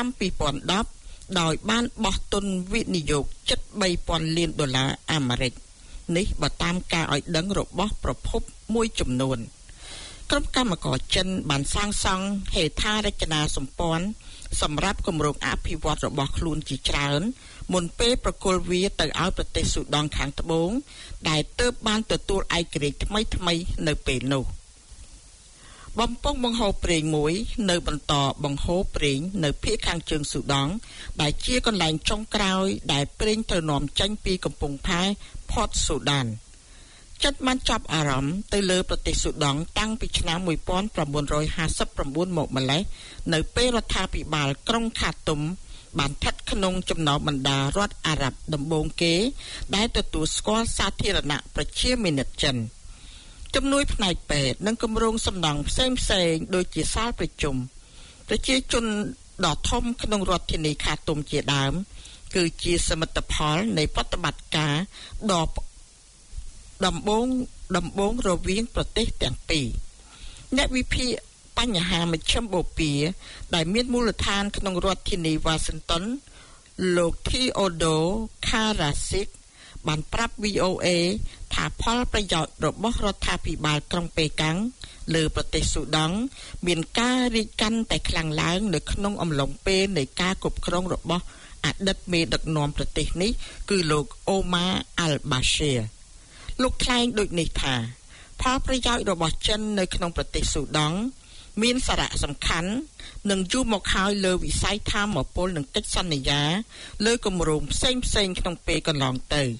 2010ដោយបានបោះទុនវិនិយោគជិត$3,000 លានអាមេរិកនេះបើតាមការឲ្យដឹងរបស់ប្រភពមួយចំនួនក្រុមកម្មករចិនបានសាងសង់ហេដ្ឋារចនាសម្ព័ន្ធសម្រាប់គម្រោងអភិវឌ្ឍរបស់ខ្លួនជាច្រើនមុនពេលប្រគល់វាទៅឲ្យប្រទេសស៊ូដង់ខាងត្បូងដែលទើបបានទទួលឯករាជ្យថ្មីនៅពេលនោះបំពង់បង្ហូរប្រេងមួយនៅបន្តបង្ហូរប្រេងនៅភាគខាងជើងស៊ូដង់ដែលជាកន្លែងចុងក្រោយដែលប្រេងត្រូវនាំចេញពីកំពង់ផែ Port Sudanចិនបានចាប់អារម្មណ៍ទៅលើប្រទេសស៊ូដង់តាំងពីឆ្នាំ1959មកម្ល៉េះនៅពេលរដ្ឋាភិបាលក្រុងខាតុំបានស្ថិតក្នុងចំណោមបណ្ដារដ្ឋអារ៉ាប់ដំបូងគេដែលទទួលស្គាល់សាធារណប្រជាមានិតចិនជំនួយផ្នែកពេទ្យនិងគម្រោងសំណង់ផ្សេងដូចជាសាលប្រជុំប្រជាជនដ៏ធំក្នុងរដ្ឋធានីខាតុំជាដើមគឺជាសមិទ្ធផលនៃប្រតិបត្តិការដ៏ដំបូងរវាងប្រទេសទាំងពីរអ្នកវិភាគបញ្ហាមជ្ឈិមបូព៌ាដែលមានមូលដ្ឋានក្នុងរដ្ឋធានីវ៉ាស៊ីនតោនលោក Theodore Karasik បានប្រាប់ VOA ថាផលប្រយោជន៍របស់រដ្ឋាភិបាលក្រុងប៉េកាំងលើប្រទេសស៊ូដង់មានការរីកកាន់តែខ្លាំងឡើងនៅក្នុងអំឡុងពេលនៃការគ្រប់គ្រងរបស់អតីតមេដឹកនាំប្រទេសនេះគឺលោក Omar al-Bashir លោកថ្លែងដូចនេះថាផលប្រយោជន៍របស់ចិននៅក្នុងប្រទេសស៊ូដង់មានសារៈសំខាន់និងយូរមកហើយលើវិស័យថាមពលនិងកិច្ចសន្យាលើគម្រោងផ្សេងក្នុងពេលកន្លងទៅ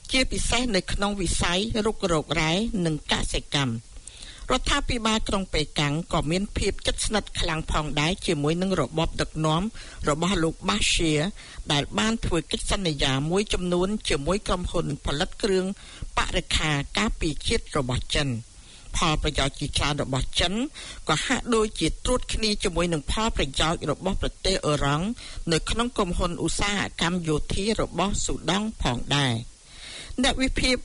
ជាពិសេសនៅក្នុងវិស័យរុករករ៉ែនិងកសិកម្មរដ្ឋាភិបាលក្រុងប៉េកាំងក៏មានភាពជិតស្និទ្ធខ្លាំងផងដែរជាមួយនឹងរបបដឹកនាំរបស់លោកបាសៀដែលបានធ្វើកិច្ចសន្យាមួយចំនួនជាមួយក្រុមហ៊ុនផលិតគ្រឿងបរិក្ខារការពារជាតិរបស់ចិនផលប្រយោជន៍ជាច្រើនរបស់ចិនក៏ហាក់ដូចជាត្រួតគ្នាជាមួយនឹងផលប្រយោជន៍របស់ប្រទេសអ៊ឺរ៉ង់នៅក្នុងក្រុមហ៊ុនឧស្សាហកម្មយោធារបស់ស៊ូដង់ផងដែរអ្នកវិភាគ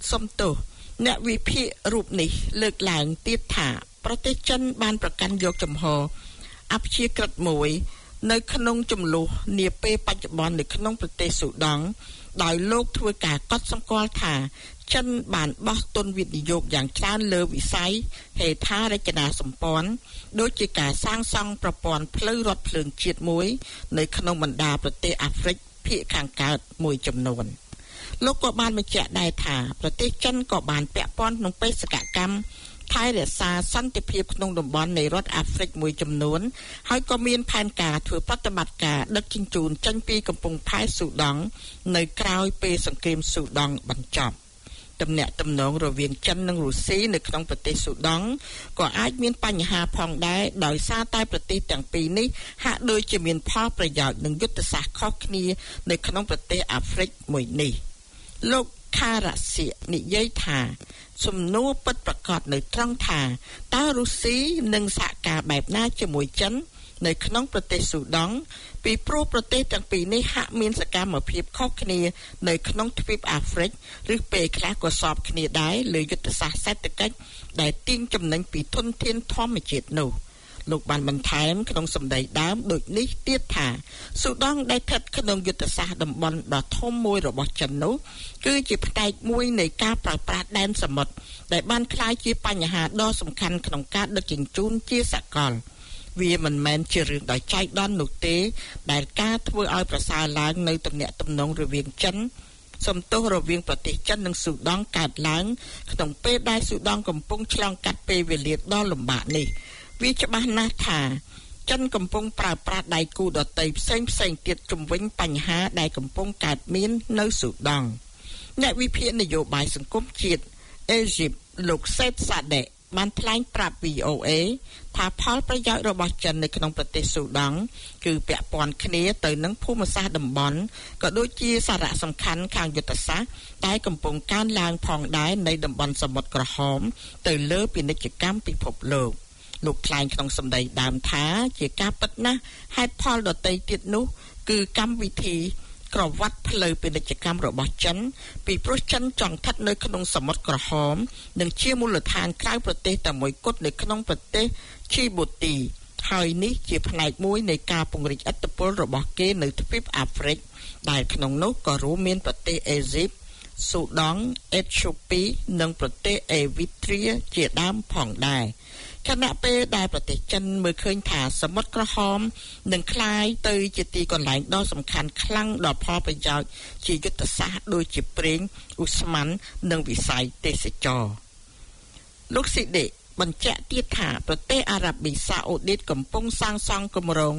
រូបនេះលើកឡើងទៀតថាប្រទេសចិនបានប្រកាន់យកចំហអព្យាក្រឹតមួយនៅក្នុងចំនួននាពេលបច្ចុប្បន្ននៅក្នុងប្រទេសស៊ូដង់ដោយលោកធ្វើការកត់សម្គាល់ថាចិនបានបោះទុនវិនិយោគយ៉ាងច្រើនលើវិស័យហេដ្ឋារចនាសម្ព័ន្ធដូចជាការសាងសង់ប្រព័ន្ធផ្លូវរថភ្លើងជាតិមួយនៅក្នុងបណ្ដាប្រទេសអាហ្វ្រិកភាគខាងកើតមួយចំនួនលោកក៏បានបញ្ជាក់ដែរថាប្រទេសចិនក៏បានពាក់ព័ន្ធក្នុងបេសកកម្មថែរក្សាសន្តិភាពក្នុងតំបន់នៃរដ្ឋអាហ្វ្រិកមួយចំនួនហើយក៏មានផែនការធ្វើប្រតិបត្តិការដឹកជញ្ជូនចេញពីកំពង់ផែស៊ូដង់នៅក្រៅពេលសង្គ្រាមស៊ូដង់បញ្ចប់ទំនាក់ទំនងរវាងចិននិងរុស្ស៊ីនៅក្នុងប្រទេសស៊ូដង់ក៏អាចមានបញ្ហាផងដែរដោយសារតែប្រទេសទាំងពីរនេះហាក់ដូចជាមានផលប្រយោជន៍និងយុទ្ធសាស្ត្រខុសគ្នានៅក្នុងប្រទេសអាហ្វ្រិកមួយនេះលោកខារ៉ាសៀនិយាយថាសំណួរពិតប្រាកដនៅត្រង់ថាតើរុស្ស៊ីនឹងសហការបែបណាជាមួយចិននៅក្នុងប្រទេសស៊ូដង់ពីព្រោះប្រទេសទាំងពីរនេះហាក់មានសកម្មភាពខុសគ្នានៅក្នុងទ្វីបអាហ្វ្រិកឬពេលខ្លះក៏ស្របគ្នាដែរលើយុទ្ធសាស្ត្រសេដ្ឋកិច្ចដែលទាញចំណេញពីធនធានធម្មជាតិនោះលោកបានបន្ថែមក្នុងសម្ដីដើមដូចនេះទៀតថាស៊ូដង់ដែលស្ថិតក្នុងយុទ្ធសាស្ត្រតំបន់ដ៏ធំមួយរបស់ចិននោះគឺជាផ្នែកមួយនៃការប្រើប្រាស់ដែនសមុទ្រដែលបានក្លាយជាបញ្ហាដ៏សំខាន់ក្នុងការដឹកជញ្ជូនជាសកលវាមិនមែនជារឿងដោយចៃដន្យនោះទេដែលការធ្វើឲ្យប្រសើរឡើងនៅទំនាក់ទំនងរវាងចិនសំទោសរវាងប្រទេសចិននិងស៊ូដង់កើតឡើងក្នុងពេលដែលស៊ូដង់កំពុងឆ្លងកាត់ពេលវេលាដ៏លំបាកនេះវាច្បាស់ណាស់ថាចិនកំពុងប្រើប្រាស់ដៃគូដទៃផ្សេងទៀតជំវិញបញ្ហាដែលកំពុងកើតមាននៅស៊ូដង់អ្នកវិភាគនយោបាយសង្គមជាតិអេស៊ីបលោកសេតសាដេបានថ្លែងប្រាប់ VOA ថាផលប្រយោជន៍របស់ចិននៅក្នុងប្រទេសស៊ូដង់គឺពាក់ព័ន្ធគ្នាទៅនឹងភូមិសាស្ត្រតំបន់ក៏ដូចជាសារៈសំខាន់ខាងយុទ្ធសាស្ត្រដែលកំពុងកើនឡើងផងដែរនៃតំបន់សមុទ្រក្រហមទៅលើពាណិជ្ជកម្មពិភពលោកលោកថ្លែងក្នុងសម្ដីដើមថាជាការពិតណាស់ហេតុផលដទៃទៀតនោះគឺកម្មវិធីក្រវ៉ាត់ផ្លូវពាណិជ្ជកម្មរបស់ចិនពីព្រោះចិនចង់ស្ថិតនៅក្នុងសមុទ្រក្រហមនិងជាមូលដ្ឋានក្រៅប្រទេសតែមួយគត់នៅក្នុងប្រទេសឈីបូទីហើយនេះជាផ្នែកមួយនៃការពង្រីកឥទ្ធិពលរបស់គេនៅទ្វីបអាហ្វ្រិកដែលក្នុងនោះក៏រួមមានប្រទេសអេស៊ីបស៊ូដង់អេត្យូពីនិងប្រទេសអេវីត្រាជាដើមផងដែរខណៈពេលដែលប្រទេសចិនមើលឃើញថាសមុទ្រក្រហមនឹងក្លាយទៅជាទីកន្លែងដ៏សំខាន់ខ្លាំងដល់ផលប្រយោជន៍ជាយុទ្ធសាស្ត្រដូចជាប្រេងឧស្ម័ននិងវិស័យទេសចរណ៍លោកស៊ីដេបញ្ជាក់ទៀតថាប្រទេសអារ៉ាប៊ីសាអូឌីតកំពុងសាងសង់គម្រោង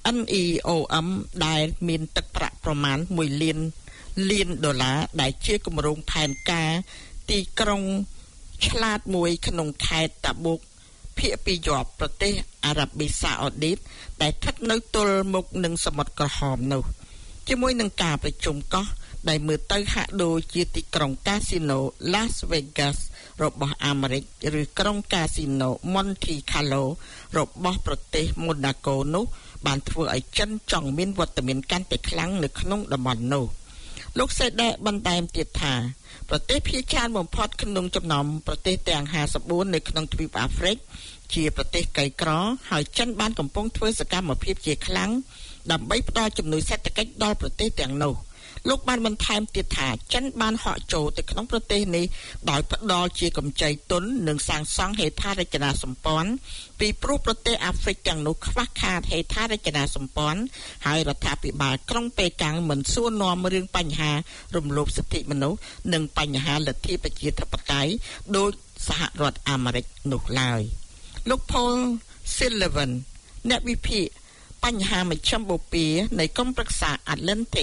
NEOM ដែលមានទឹកប្រាក់ប្រមាណ$1 លានដែលជាគម្រោងផែនការទីក្រុងឆ្លាតមួយក្នុងខេត្តតាបូកភាគពីយប់ប្រទេសអារ៉ាប៊ីសាអូឌីតដែលស្ថិតនៅទល់មុខនឹងសមុទ្រក្រហមនោះជាមួយនឹងការប្រជុំកោះដែលមើលទៅហាក់ដូចជាទីក្រុងកាស៊ីណូ Las Vegas របស់អាមេរិកឬក្រុងកាស៊ីណូ Monte Carlo របស់ប្រទេស Monaco នោះបានធ្វើឲ្យចិនចង់មានវត្តមានកាន់តែខ្លាំងនៅក្នុងតំបន់នោះលោកសេដេបន្ថែមទៀតថាប្រទេសភាគច្រើនបំផុតក្នុងចំណោមប្រទេសទាំង54នៅក្នុងទ្វីបអាហ្វ្រិកជាប្រទេសក្រីក្រហើយចិនបានកំពុងធ្វើសកម្មភាពជាខ្លាំងដើម្បីផ្ដល់ជំនួយសេដ្ឋកិច្ចដល់ប្រទេសទាំងនោះលោកបានបន្ថែមទៀតថាចិនបានហក់ចូលទៅក្នុងប្រទេសនេះដោយផ្ដល់ជាកម្ចីទុននិងសាងសង់ហេដ្ឋារចនាសម្ព័ន្ធពីព្រោះប្រទេសអាហ្វ្រិកទាំងនោះខ្វះខាតហេដ្ឋារចនាសម្ព័ន្ធហើយរដ្ឋាភិបាលក្រុងប៉េកាំងមិនសួរនាំរឿងបញ្ហារំលោភសិទ្ធិមនុស្សនិងបញ្ហាលទ្ធិប្រជាធិបតេយ្យដោយសហរដ្ឋអាមេរិកនោះឡើយលោក Paul Sullivan អ្នកវិភាគបញ្ហាមជ្ឈមបូព៌ានៃក្រុមប្រឹក្សា Atlantic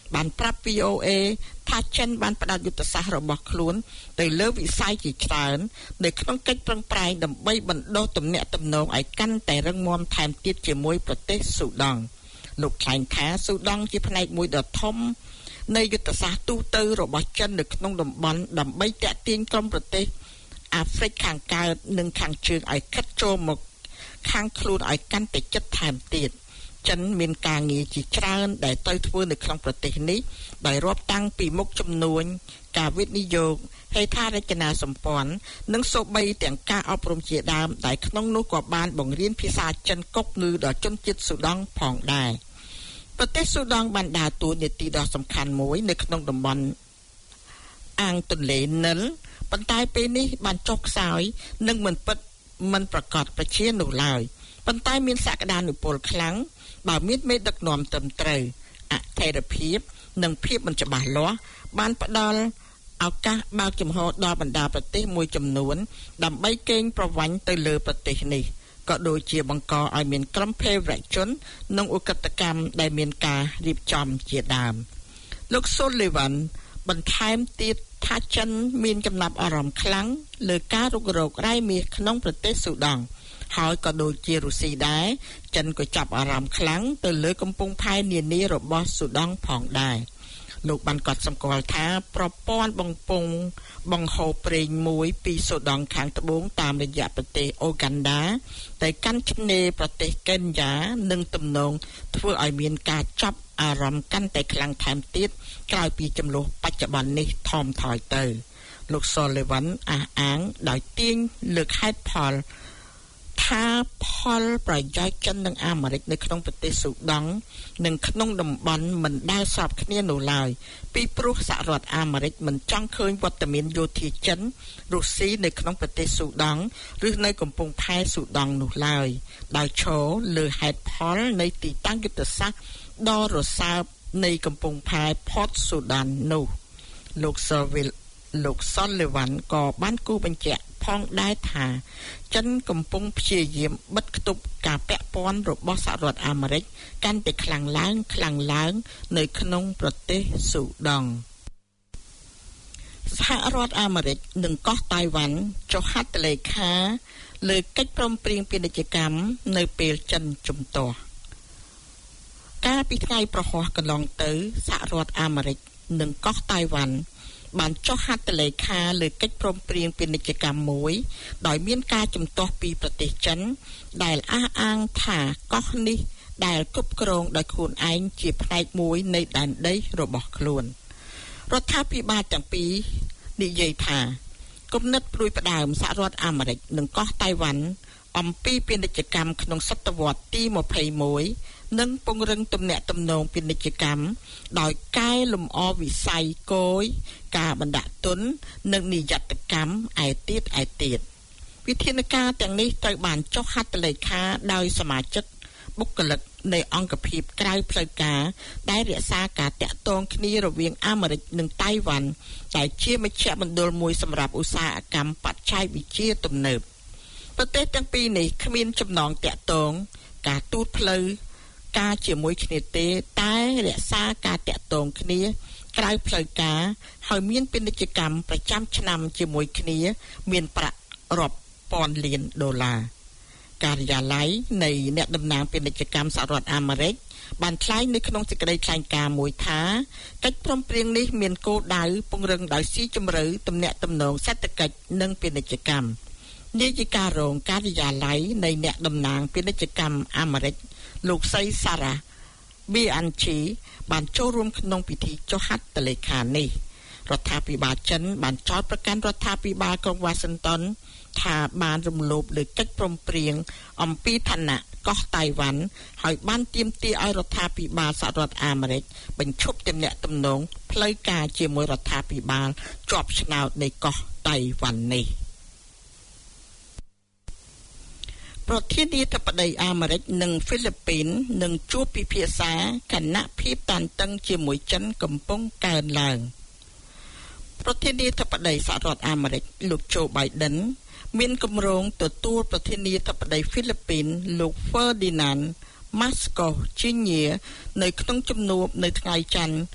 បានប្រាប់ VOA ថាចិនបានផ្ដាច់យុទ្ធសាស្ត្ររបស់ខ្លួនទៅលើវិស័យជាច្រើននៅក្នុងកិច្ចប្រឹងប្រែងដើម្បីបណ្ដុះទំនាក់ទំនងឲ្យកាន់តែរឹងមាំថែមទៀតជាមួយប្រទេសស៊ូដង់លោកថ្លែងថាស៊ូដង់ជាផ្នែកមួយដ៏ធំនៃយុទ្ធសាស្ត្រទូទៅរបស់ចិននៅក្នុងតំបន់ដើម្បីទាក់ទាញក្រុមប្រទេសអាហ្វ្រិកខាងកើតនិងខាងជើងឲ្យខិតចូលមកខាងខ្លួនឲ្យកាន់តែជិតថែមទៀតចិនមានការងារជាច្រើនដែលត្រូវធ្វើនៅក្នុងប្រទេសនេះដោយរាប់តាំងពីមុខជំនួញការវិនិយោគហេដ្ឋារចនាសម្ព័ន្ធនិងសូម្បីទាំងការអប់រំជាដើមដែលក្នុងនោះក៏បានបង្រៀនភាសាចិនកុកងឺដល់ជនជាតិស៊ូដង់ផងដែរប្រទេសស៊ូដង់បានដើរតួនាទីដ៏សំខាន់មួយនៅក្នុងតំបន់អាងទន្លេនិលប៉ុន្តែពេលនេះបានចុះខ្សោយនិងមិនប្រកបប្រជានោះឡើយប៉ុន្តែមានសក្តានុពលខ្លាំងបើមានមេដឹកនាំត្រឹមត្រូវអធិរភាពនិងភាពមិនច្បាស់លាស់បានផ្ដល់ឱកាសបើកចំហដល់បណ្ដាប្រទេសមួយចំនួនដើម្បីកេងប្រវ័ញ្ចទៅលើប្រទេសនេះក៏ដូចជាបង្កឲ្យមានក្រុមភេរវជននិងឧក្រិដ្ឋកម្មដែលមានការរៀបចំជាដើមលោក Sullivan បន្ថែមទៀតថាចិនមានចំណាប់អារម្មណ៍ខ្លាំងលើការរុករករ៉ែមាសក្នុងប្រទេសស៊ូដង់ហើយក៏ដូចជារុស្ស៊ីដែរចិនក៏ចាប់អារម្មណ៍ខ្លាំងទៅលើកំពង់ផែនានារបស់ស៊ូដង់ផងដែរលោកបានកត់សម្គាល់ថាប្រព័ន្ធបង្ហូរប្រេងមួយពីស៊ូដង់ខាងត្បូងតាមរយៈប្រទេសអូហ្គាន់ដាទៅកាន់ឆ្នេរប្រទេសកេនយ៉ានិងទំនងធ្វើឲ្យមានការចាប់អារម្មណ៍កាន់តែខ្លាំងថែមទៀតក្រោយពីចំនួនបច្ចុប្បន្ននេះថមថយទៅលោក Sullivan អះអាងដោយទាញលើកហេតុផលថាផលប្រយោជន៍ចិននិងអាមេរិកនៅក្នុងប្រទេសស៊ូដង់និងក្នុងតំបន់មិនដែលស្របគ្នានោះឡើយពីព្រោះសហរដ្ឋអាមេរិកមិនចង់ឃើញវត្តមានយោធាចិនរុស្ស៊ីនៅក្នុងប្រទេសស៊ូដង់ឬនៅកំពង់ផែស៊ូដង់នោះឡើយដោយឈរលើហេតុផលនៃទីតាំងយុទ្ធសាស្ត្រដ៏រសើបនៃកំពង់ផែ Port Sudan នោះលោក Sullivan ក៏បានគូបញ្ជាក់ផងដែរថាចិនកំពុងព្យាយាមបិទគប់ការពាក់ព័ន្ធរបស់សហរដ្ឋអាមេរិកកាន់តែខ្លាំងឡើងនៅក្នុងប្រទេសស៊ូដង់សហរដ្ឋអាមេរិកនិងកោះតៃវ៉ាន់ចុះហត្ថលេខាលើកិច្ចព្រមព្រៀងពាណិជ្ជកម្មនៅពេលចិនជំទាស់កាលពីថ្ងៃប្រហ័សកន្លងទៅសហរដ្ឋអាមេរិកនិងកោះតៃវ៉ាន់បានចុះហត្ថលេខាលើកិច្ចព្រមព្រៀងពាណិជ្ជកម្មមួយដោយមានការជំទាស់ពីប្រទេសចិនដែលអះអាងថាកោះនេះដែលគ្រប់គ្រងដោយខ្លួនឯងជាផ្នែកមួយនៃដែនដីរបស់ខ្លួនរដ្ឋាភិបាលទាំងពីរនិយាយថាគំនិតព្រួយផ្ដើមសហរដ្ឋអាមេរិកនិងកោះតៃវ៉ាន់អំពីពាណិជ្ជកម្មក្នុងសតវត្សទី21និងពង្រឹងទំនាក់ទំនងពាណិជ្ជកម្មដោយកែលម្អវិស័យគយការបណ្ដាក់ទុននិងនិយត្តកម្មឯទៀតវិធានការទាំងនេះត្រូវបានចុះហត្ថលេខាដោយសមាជិកបុគ្គលិកនៃអង្គភាពក្រៅផ្លូវការដែលរក្សាការតាក់ទងគ្នារវាងអាមេរិកនិងតៃវ៉ាន់ដែលជាមជ្ឈមណ្ឌលមួយសម្រាប់ឧស្សាហកម្មបច្ចេកវិទ្យាទំនើបប្រទេសទាំងពីរនេះគ្មានចំណងតាក់ទងការទូតផ្លូវការជាមួយគ្នាទេតែរក្សាការតាក់ទងគ្នាក្រៅផ្លូវការហើយមានពាណិជ្ជកម្មប្រចាំឆ្នាំជាមួយគ្នាមានប្រាក់រាប់ពាន់លានដុល្លារការិយាល័យនៃអ្នកតំណាងពាណិជ្ជកម្មសហរដ្ឋអាមេរិកបានថ្លែងនៅក្នុងសេចក្តីថ្លែងការណ៍មួយថាកិច្ចព្រមព្រៀងនេះមានគោលដៅពង្រឹងដោយស៊ីជម្រៅទំនាក់ទំនងសេដ្ឋកិច្ចនិងពាណិជ្ជកម្មនាយិការរងការិយាល័យនៃអ្នកតំណាងពាណិជ្ជកម្មអាមេរិកលោកស្រី Sarah Bianchi បានចូលរួមក្នុងពិធីចុះហត្ថលេខានេះរដ្ឋាភិបាលចិនបានចោទប្រកាន់រដ្ឋាភិបាលក្រុង Washington ថាបានរំលោភលើកិច្ចព្រមព្រៀងអំពីឋានៈកោះតៃវ៉ាន់ហើយបានទាមទារឲ្យរដ្ឋាភិបាលសហរដ្ឋអាមេរិកបញ្ឈប់ទំនាក់ទំនងផ្លូវការជាមួយរដ្ឋាភិបាលជាប់ឆ្នោតនៃកោះតៃវ៉ាន់នេះប្រធានាធិបតីអាមេរិកនិងហ្វីលីពីននឹងជួបពិភាក្សាគណៈភាពតានតឹងជាមួយចិនកំពុងកើនឡើងប្រធានាធិបតីសហរដ្ឋអាមេរិកលោក Joe Biden មានគម្រោងទទួលប្រធានាធិបតីហ្វីលីពីនលោក Ferdinand Marcos Jr. នៅក្នុងជំនួបនៅថ្ងៃច័ន្ទ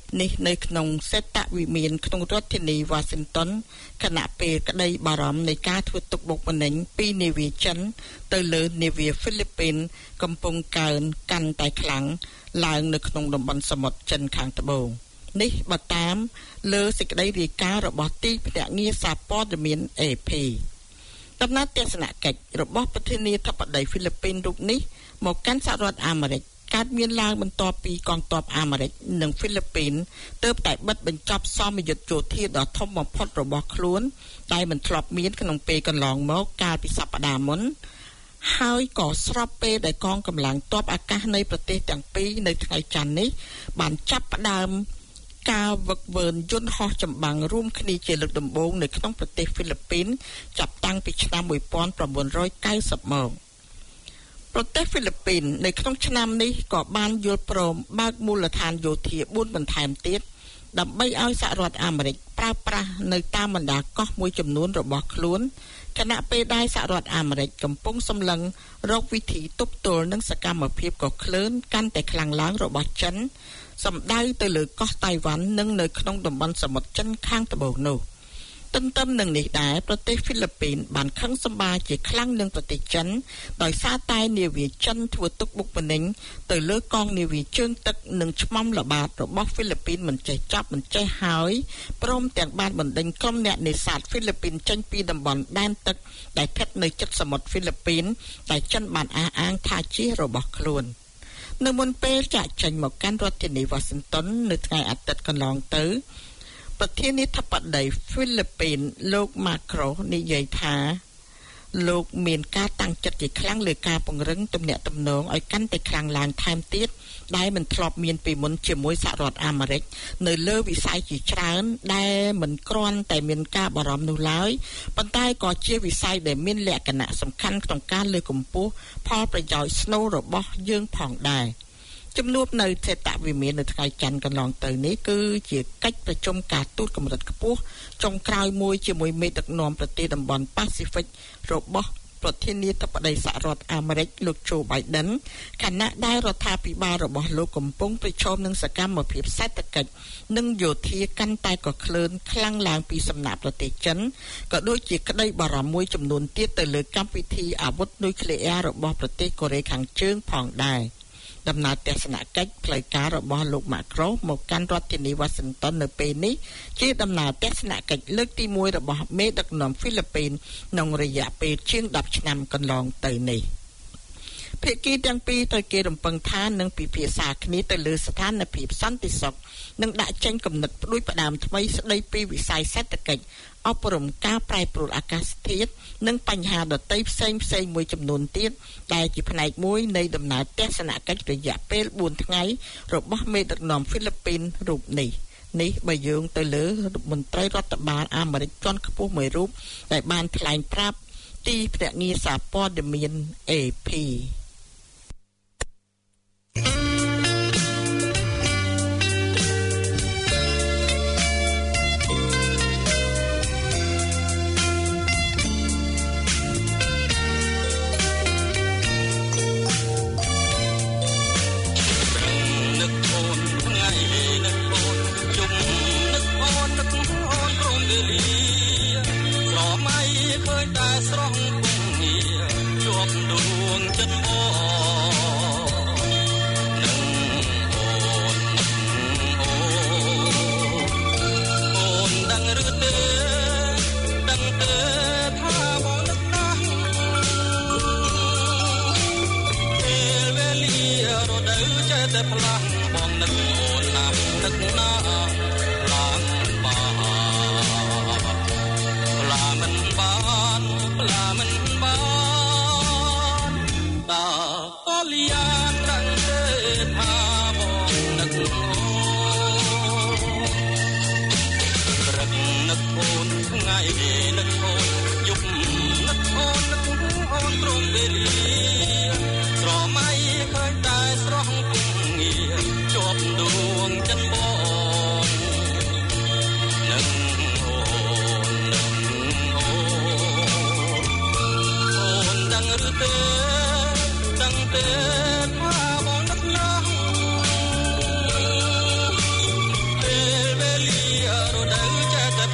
នេះនៅក្នុងសេតវិមានក្នុងរដ្ឋធានី Washington គណៈពេលក្តីបារម្ភនៃការធ្វើទុកបុកម្នេញពីនាវាចិនទៅលើនាវាហ្វីលីពីនកំពុងកើនកាន់តែខ្លាំងឡើងនៅក្នុងតំបន់សមុទ្រចិនខាងត្បូងនេះបើតាមលើសេចក្តីរាយការណ៍របស់ទីភ្នាក់ងារសារព័ត៌មាន AP ដំណើរទស្សនកិច្ចរបស់ប្រធានាធិបតីហ្វីលីពីនរូបនេះមកកាន់សហរដ្ឋអាមេរិកកើតមានឡើងបន្ទាប់ពីកងទ័ពអាមេរិកនិងហ្វីលីពីនទើបតែបិទបញ្ចប់សមយុទ្ធយោធាដ៏ធំបំផុតរបស់ខ្លួនដែលមិនធ្លាប់មានក្នុងពេលកន្លងមកកាលពីសប្តាហ៍មុនហើយក៏ស្របពេលដែលកងកម្លាំងទ័ពអាកាសនៃប្រទេសទាំងពីរនៅថ្ងៃច័ន្ទនេះបានចាប់ផ្ដើមការវឹកវើយន្តហោះចម្បាំងរួមគ្នាជាលើកដំបូងនៅក្នុងប្រទេសហ្វីលីពីនចាប់តាំងពីឆ្នាំ1990មកប្រទេសហ្វីលីពីននៅក្នុងឆ្នាំនេះក៏បានយល់ព្រមបើកមូលដ្ឋានយោធា4បន្ថែមទៀតដើម្បីឲ្យសហរដ្ឋអាមេរិកប្រើប្រាស់នៅតាមបណ្ដាកោះមួយចំនួនរបស់ខ្លួនខណៈពេលដែលសហរដ្ឋអាមេរិកកំពុងសម្លឹងរកវិធីទប់ទល់នឹងសកម្មភាពកក្លឿនកាន់តែខ្លាំងឡើងរបស់ចិនសម្ដៅទៅលើកោះតៃវ៉ាន់និងនៅក្នុងតំបន់សមុទ្រចិនខាងត្បូងនោះទន្ទឹមនឹងនេះដែរប្រទេសហ្វីលីពីនបានខឹងសម្បាជាខ្លាំងនឹងប្រទេសចិនដោយសារតែនាវាចិនធ្វើទុកបុកម្នេញទៅលើកងនាវាជើងទឹកនិងឆ្មាំល្បាតរបស់ហ្វីលីពីនមិនចេះចាប់មិនចេះហើយព្រមទាំងបានបណ្ដេញក្រុមអ្នកនេសាទហ្វីលីពីនចេញពីតំបន់ដែនទឹកដែលស្ថិតនៅជិតសមុទ្រហ្វីលីពីនដែលចិនបានអះអាងថាជារបស់ខ្លួននៅមុនពេលចាក់ចេញមកកាន់រដ្ឋធានី Washington នៅថ្ងៃអាទិត្យកន្លងទៅប្រធានាធិបតីហ្វីលីពីនលោកម៉ាក្រូនិយាយថាលោកមានការតាំងចិត្តជាខ្លាំងលើការពង្រឹងទំនាក់ទំនងឲ្យកាន់តែខ្លាំងឡើងថែមទៀតដែលមិនធ្លាប់មានពីមុនជាមួយសហរដ្ឋអាមេរិកនៅលើវិស័យជាច្រើនដែលមិនគ្រាន់តែមានការបារម្ភនោះឡើយប៉ុន្តែក៏ជាវិស័យដែលមានលក្ខណៈសំខាន់ក្នុងការលើកកម្ពស់ផលប្រយោជន៍ស្នូលរបស់យើងផងដែរជំនួបនៅសេតវិមាននៅថ្ងៃច័ន្ទកន្លងទៅនេះគឺជាកិច្ចប្រជុំការទូតកម្រិតខ្ពស់ចុងក្រោយមួយជាមួយមេដឹកនាំប្រទេសតំបន់ប៉ាស៊ីហ្វិករបស់ប្រធានាធិបតីសហរដ្ឋអាមេរិកលោកโจ Biden ខណៈដែលរដ្ឋាភិបាលរបស់លោកកំពុងប្រឈមនឹងសកម្មភាពសេដ្ឋកិច្ចនិងយោធាកាន់តែកក្លឿនខ្លាំងឡើងពីសំណាក់ប្រទេសចិនក៏ដូចជាក្តីបារម្ភមួយចំនួនទៀតទៅលើកម្មវិធីអាវុធនុយក្លេអ៊ែររបស់ប្រទេសកូរ៉េខាងជើងផងដែរដំណើរទស្សនកិច្ចផ្លូវការរបស់លោកម៉ាក្រូមកកាន់រដ្ឋធានី Washington នៅពេលនេះជាដំណើរទស្សនកិច្ចលើកទី1របស់មេដឹកនាំហ្វីលីពីនក្នុងរយៈពេលជាង10ឆ្នាំកន្លងទៅនេះភាគីទាំងពីរត្រូវគេរំពឹងថានឹងពិភាក្សាគ្នាទៅលើស្ថានភាពសន្តិសុខនិងដាក់ចេញគំនិតផ្ដួចផ្ដើមថ្មីស្ដីពីវិស័យសេដ្ឋកិច្ចអប់រំការប្រែប្រួលអាកាសធាតុនិងបញ្ហាដទៃផ្សេងមួយចំនួនទៀតដែលជាផ្នែកមួយនៃដំណើរទស្សនកិច្ចរយៈពេល4ថ្ងៃរបស់មេដឹកនាំហ្វីលីពីនរូបនេះបើយោងទៅលើមន្ត្រីរដ្ឋបាលអាមេរិកជាន់ខ្ពស់មួយរូបដែលបានថ្លែងប្រាប់ទីភ្នាក់ងារសារព័ត៌មាន AP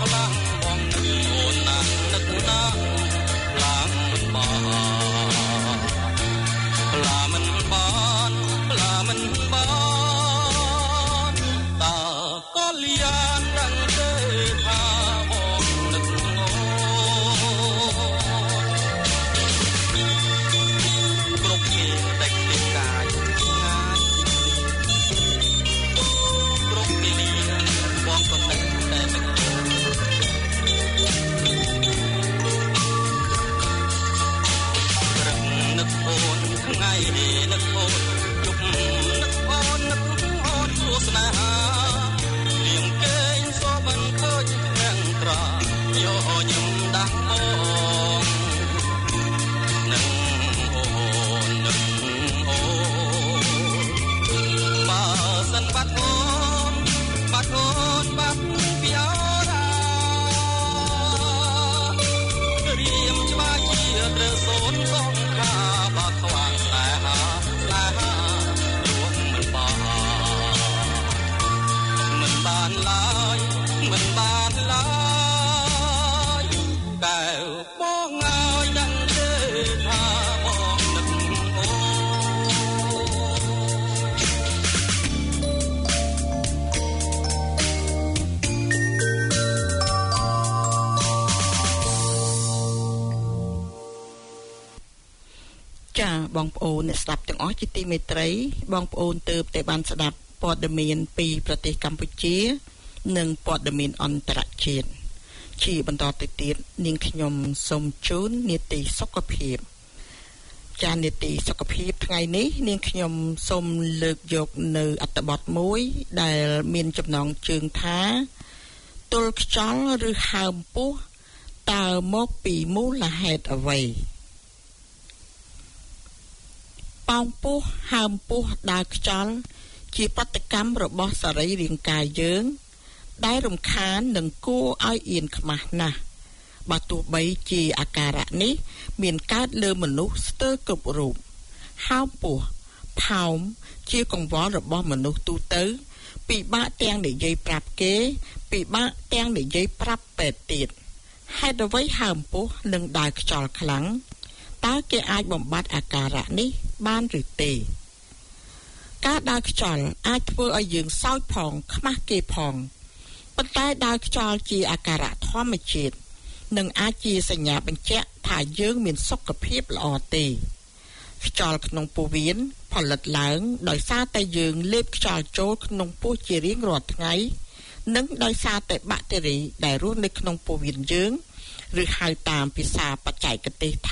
បងប្អូនអ្នកស្ដាប់ទាំងអស់ជាទីមេត្រីបងប្អូនទើបតែបានស្ដាប់ព័ត៌មានពីប្រទេសកម្ពុជានិងព័ត៌មានអន្តរជាតិជាបន្តទៅទៀតនាងខ្ញុំសូមជូននីតិសុខភាពចា៎នីតិសុខភាពថ្ងៃនេះនាងខ្ញុំសូមលើកយកនៅអត្ថបទមួយដែលមានចំណងជើងថាទល់ខ្យល់ឬហើមពោះតើមកពីមូលហេតុអ្វីប៉ោងពោះហើមពោះដើរខ្យល់ជាប្រតិកម្មរបស់សរីរាង្គកាយយើងដែលរំខាននិងគួរឲ្យអៀនខ្មាស់ណាស់បើទោះបីជាអាការៈនេះមានកើតលើមនុស្សស្ទើរគ្រប់រូបហើមពោះផោមជាកង្វល់របស់មនុស្សទូទៅពិបាកទាំងនិយាយប្រាប់គេពិបាកទាំងនិយាយប្រាប់ពេទ្យទៀតហេតុអ្វីហើមពោះនឹងដើរខ្យល់ខ្លាំងតើគេអាចបំបត្តិអាការៈនេះបានឬទេការដើរខ្យល់អាចធ្វើឲ្យយើងសោចផងខ្មាស់គេផងប៉ុន្តែដើរខ្យល់ជាអាការៈធម្មជាតិនិងអាចជាសញ្ញាបញ្ជាក់ថាយើងមានសុខភាពល្អទេខ្យល់ក្នុងពោះវៀនផលិតឡើងដោយសារតែយើងលេបខ្យល់ចូលក្នុងពោះជារៀងរាល់ថ្ងៃនិងដោយសារតែបាក់តេរីដែលរស់នៅក្នុងពោះវៀនយើងឬហៅតាមភាសាបច្ចេកទេសថា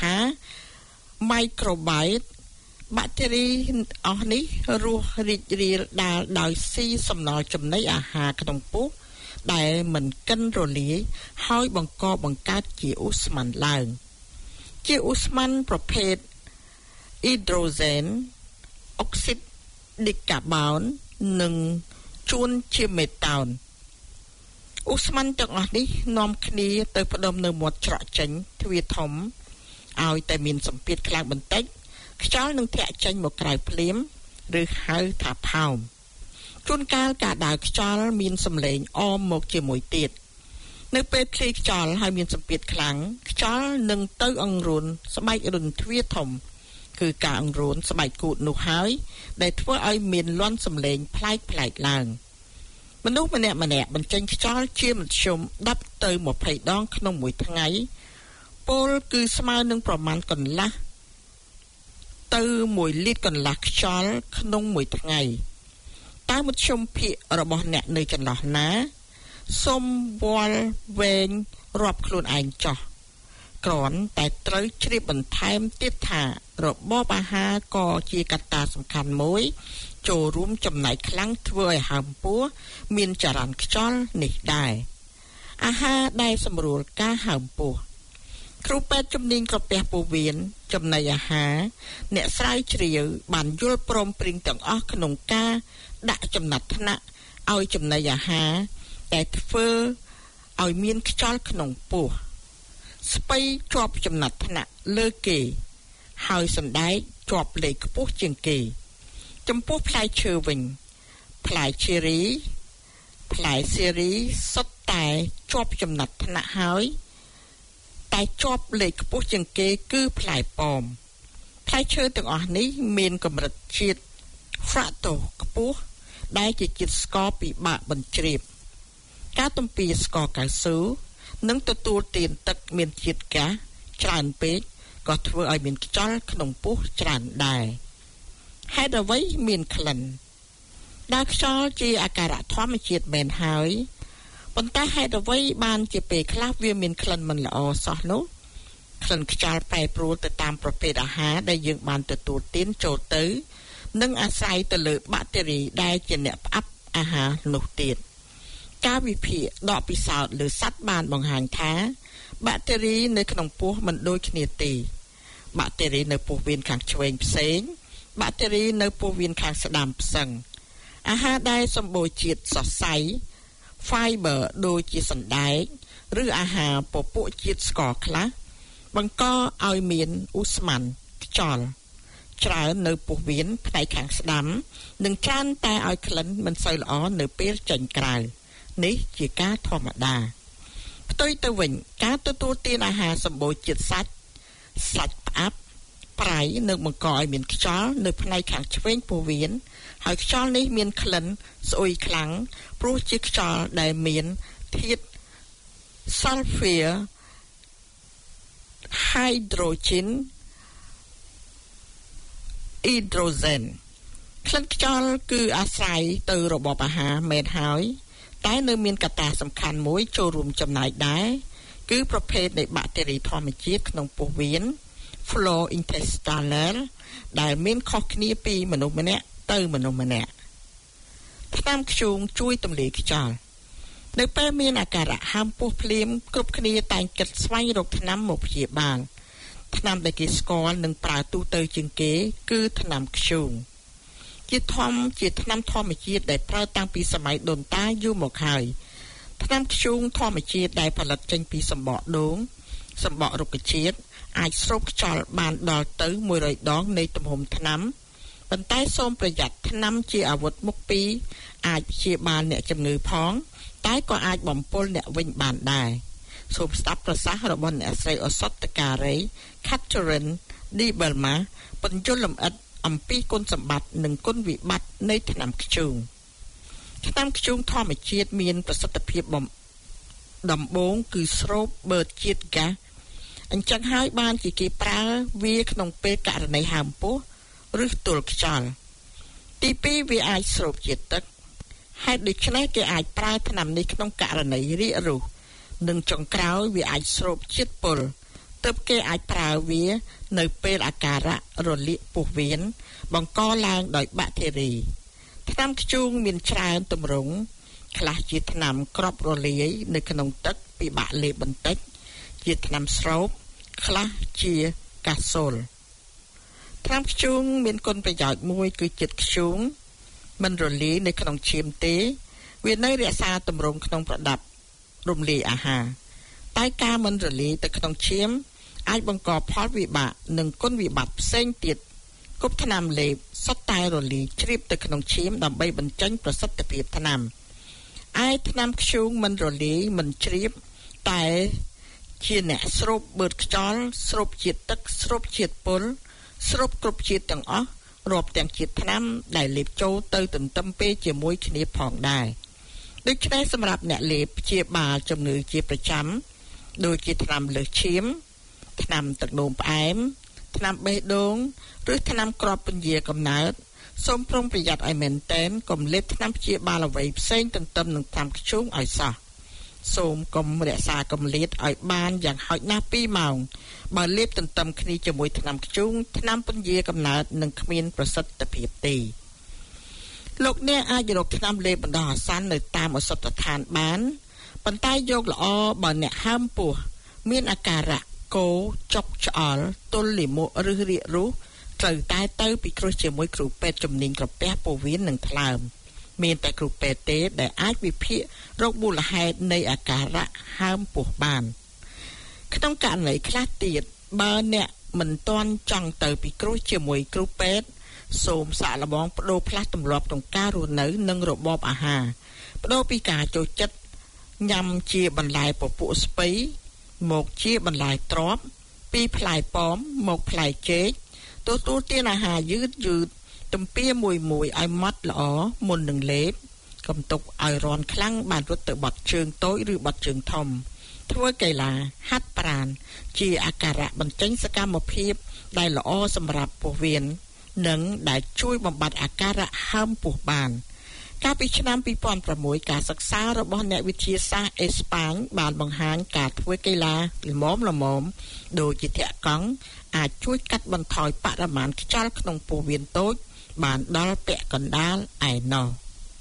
microbiome បាក់តេរីអស់នេះរស់រីករាលដាលដោយស៊ីសំណល់ចំណីអាហារក្នុងពោះដែលមិនកិនរលាយហើយបង្កបង្កើតជាឧស្ម័នឡើងជាឧស្ម័នប្រភេទ hydrogen អុកស៊ីតឌីកាបូននិងជួនជាមេតានឧស្ម័នទាំងអស់នេះនាំគ្នាទៅផ្ដុំនៅមាត់ច្រកចេញទ្វារធំឲ្យតែមានសម្ពាធខ្លាំងបន្តិចខ្យល់នឹងធាក់ចេញមកក្រៅភ្លាមឬហៅថាផោមជួនកាលការដើរខ្យល់មានសម្លេងអមមកជាមួយទៀតនៅពេលឃ្លីខ្យល់ហើយមានសម្ពាធខ្លាំងខ្យល់នឹងទៅអង្រួនស្បែករុនទ្វារធំគឺការអង្រួនស្បែកគូតនោះហើយដែលធ្វើឲ្យមានលាន់សម្លេងប្លែកៗឡើងមនុស្សម្នាក់បញ្ចេញខ្យល់ជាមធ្យម10ទៅ20ដងក្នុងមួយថ្ងៃពលគឺស្មើនឹងប្រមាណកន្លះទៅ1លីត្រកន្លះខ្យល់ក្នុងមួយថ្ងៃតើមធ្យមភាគរបស់អ្នកនៅចន្លោះណាសូមវល់វែងរាប់ខ្លួនឯងចោះគ្រាន់តែត្រូវជ្រាបបន្ថែមទៀតថារបបអាហារក៏ជាកត្តាសំខាន់មួយចូលរួមចំណែកខ្លាំងធ្វើឲ្យហើមពោះមានចរន្តខ្យល់នេះដែរអាហារដែលសម្រួលការហើមពោះគ្រូពេទ្យជំនាញក្រពះពោះវៀនចំណីអាហារអ្នកស្រាវជ្រាវបានយល់ព្រមព្រៀងទាំងអស់ក្នុងការដាក់ចំណាត់ថ្នាក់ឲ្យចំណីអាហារតែធ្វើឲ្យមានខ្យល់ក្នុងពោះស្ពៃជាប់ចំណាត់ថ្នាក់លើគេហើយសណ្ដែកជាប់លេខខ្ពស់ជាងគេចំពោះផ្លែឈើវិញផ្លែឈើរីផ្លែសេរីសុទ្ធតែជាប់ចំណាត់ថ្នាក់ហើយតែជាប់លេខខ្ពស់ជាងគេគឺផ្លែប៉ោមផ្លែឈើទាំងអស់នេះមានកម្រិតជាតិ fructose ខ្ពស់ដែលជាជាតិស្ករពិបាកបញ្ជ្រាបការទំពាស្ករកៅស៊ូនិងទទួលទានទឹកមានជាតិហ្គាសច្រើនពេកក៏ធ្វើឲ្យមានខ្យល់ក្នុងពោះច្រើនដែរហេតុអ្វីមានក្លិនដែលខ្យល់ជាអាការៈធម្មជាតិមែនហើយប៉ុន្តែហេតុអ្វីបានជាពេលខ្លះវាមានក្លិនមិនល្អសោះនោះក្លិនខ្យល់ប្រែប្រួលទៅតាមប្រភេទអាហារដែលយើងបានទទួលទានចូលទៅនិងអាស្រ័យទៅលើបាក់តេរីដែលជាអ្នកផ្អាប់អាហារនោះទៀតការវិភាគដកពិសោធន៍លើសត្វបានបង្ហាញថាបាក់តេរីនៅក្នុងពោះមិនដូចគ្នាទេបាក់តេរីនៅពោះវៀនខាងឆ្វេងផ្សេងបាក់តេរីនៅពោះវៀនខាងស្ដាំផ្សឹងអាហារដែលសម្បូរជាតិសរសៃ fiber ដូចជាសណ្ដែកឬអាហារពពួកជាតិស្ករខ្លះបង្កឲ្យមានឧស្ម័នខ្យល់ច្រើននៅពោះវៀនផ្នែកខាងស្ដាំនិងច្រើនតែឲ្យក្លិនមិនសូវល្អនៅពេលចេញក្រៅនេះជាការធម្មតាផ្ទុយទៅវិញការទទួលទានអាហារសម្បូរជាតិសាច់ផ្អាប់ប្រៃនឹងបង្កឲ្យមានខ្យល់នៅផ្នែកខាងឆ្វេងពោះវៀនហើយខ្យល់នេះមានក្លិនស្អុយខ្លាំងព្រោះជាខ្យល់ដែលមានធាតុ sulfur hydrogen ក្លិនខ្យល់គឺអាស្រ័យទៅរបបអាហារមែនហើយតែនៅមានកត្តាសំខាន់មួយចូលរួមចំណែកដែរគឺប្រភេទនៃបាក់តេរីធម្មជាតិក្នុងពោះវៀន flora intestinal ដែលមានខុសគ្នាពីមនុស្សម្នាក់ទៅមនុស្សម្នាក់ថ្នាំធ្យូងជួយទម្លាយខ្យល់នៅពេលមានអាការៈហើមពោះភ្លៀមគ្រប់គ្នាតែងគិតស្វែងរកថ្នាំមកព្យាបាលថ្នាំដែលគេស្គាល់និងប្រើទូទៅជាងគេគឺថ្នាំធ្យូងជាថ្នាំធម្មជាតិដែលប្រើតាំងពីសម័យដូនតាយូរមកហើយថ្នាំធ្យូងធម្មជាតិដែលផលិតចេញពីសម្បកដូងសម្បករុក្ខជាតិអាចស្រូបខ្យល់បានដល់ទៅ100ដងនៃទំហំថ្នាំប៉ុន្តែសូមប្រយ័ត្នថ្នាំជាអាវុធមុខពីរអាចព្យាបាលអ្នកជំងឺផងតែក៏អាចបំពុលអ្នកវិញបានដែរសូមស្ដាប់ប្រសាសន៍របស់អ្នកស្រីឱសថការី Catherine D. Belma បញ្យល់លម្អិតអំពីគុណសម្បត្តិនិងគុណវិបត្តិនៃថ្នាំធ្យូងថ្នាំធ្យូងធម្មជាតិមានប្រសិទ្ធភាពដំបូងគឺស្រូបបឺតជាតិហ្គាសអញ្ចឹងហើយបានជាគេប្រើវាក្នុងពេលករណីហើមពោះឬទល់ខ្យល់ទី2វាអាចស្រូបជាតិទឹកហេតុដូច្នេះគេអាចប្រើថ្នាំនេះក្នុងករណីរាគរូសនិងចុងក្រោយវាអាចស្រូបជាតិពុលទើបគេអាចប្រើវានៅពេលអាការៈរលាកពោះវៀនបង្កឡើងដោយបាក់តេរីថ្នាំធ្យូងមានច្រើនទម្រង់ខ្លះជាថ្នាំគ្រាប់រលាយនៅក្នុងទឹកពិបាកលេបបន្តិចជាថ្នាំស្រូបខ្លះជាកាសូលថ្នាំធ្យូងមានគុណប្រយោជន៍មួយគឺជាតិធ្យូងមិនរលាយនៅក្នុងឈាមទេវានៅរក្សាទម្រង់ក្នុងប្រដាប់រំលាយអាហារតែការមិនរលាយទៅក្នុងឈាមអាចបង្កផលវិបាកនិងគុណវិបត្តិផ្សេងទៀតគ្រប់ថ្នាំលេបសុទ្ធតែរលាយជ្រាបទៅក្នុងឈាមដើម្បីបញ្ចេញប្រសិទ្ធភាពថ្នាំឯថ្នាំធ្យូងមិនរលាយមិនជ្រាបតែជាអ្នកស្រូបបឺតខ្យល់ស្រូបជាតិទឹកស្រូបជាតិពុលស្រូបគ្រប់ជាតិទាំងអស់រាប់ទាំងជាតិថ្នាំដែលលេបចូលទៅទន្ទឹមពេលជាមួយគ្នាផងដែរដូច្នេះសម្រាប់អ្នកលេបព្យាបាលជំងឺជាប្រចាំដូចជាថ្នាំលើសឈាមថ្នាំទឹកនោមផ្អែមថ្នាំបេះដូងឬថ្នាំគ្រាប់ពន្យាកំណើតសូមប្រុងប្រយ័ត្នឲ្យមែនទែនកុំលេបថ្នាំព្យាបាលអ្វីផ្សេងទន្ទឹមនឹងថ្នាំធ្យូងឲ្យសោះសូមកុំរក្សាកម្រិតឲ្យបានយ៉ាងហោចណាស់2ម៉ោងបើលេបទន្ទឹមគ្នាជាមួយថ្នាំធ្យូងថ្នាំពន្យាកំណើតនឹងគ្មានប្រសិទ្ធភាពទេលោកអ្នកអាចរកថ្នាំលេបបណ្ដោះអាសន្ននៅតាមឱសថដ្ឋានបានប៉ុន្តែយកល្អបើអ្នកហើមពោះមានអាការៈកោចុកឆ្អល់ទល់លាមកឬរាគរូសត្រូវតែទៅពិគ្រោះជាមួយគ្រូពេទ្យជំនាញក្រពះពោះវៀននិងថ្លើមមានតែគ្រូពេទ្យទេដែលអាចវិភាគរោគមូលហេតុនៃអាការៈហើមពោះបានក្នុងករណីខ្លះទៀតបើអ្នកមិនទាន់ចង់ទៅពិគ្រោះជាមួយគ្រូពេទ្យសូមសាកល្បងបដូរផ្លាស់ទម្លាប់ក្នុងការរស់នៅនិងរបបអាហារបដូរពីការចូលចិត្តញ៉ាំជាបន្លែពពួកស្ពៃមកជាបន្លែទ្រាប់ពីផ្លែប៉ោមមកផ្លែចេកទទួលទានអាហារយឺតទំពាមួយឲ្យម៉ត់ល្អមុននឹងលេបកុំទុកឲ្យរន់ខ្លាំងបានរត់ទៅបត់ជើងតូចឬបត់ជើងធំធ្វើកីឡាហាត់ប្រាណជាអាការៈបញ្ចេញសកម្មភាពដែលល្អសម្រាប់ពោះវៀននិងដែលជួយបំបត្តិអាការៈហើមពោះបានកាលពីឆ្នាំ2006ការសិក្សារបស់អ្នកវិទ្យាសាស្ត្រអេស្ប៉ាញបានបង្ហាញការធ្វើកីឡាល្មមដូចជាធាក់កង់អាចជួយកាត់បន្ថយបរិមាណខ្យល់ក្នុងពោះវៀនតូចបានដល់ពាក់កណ្ដាលឯណោះ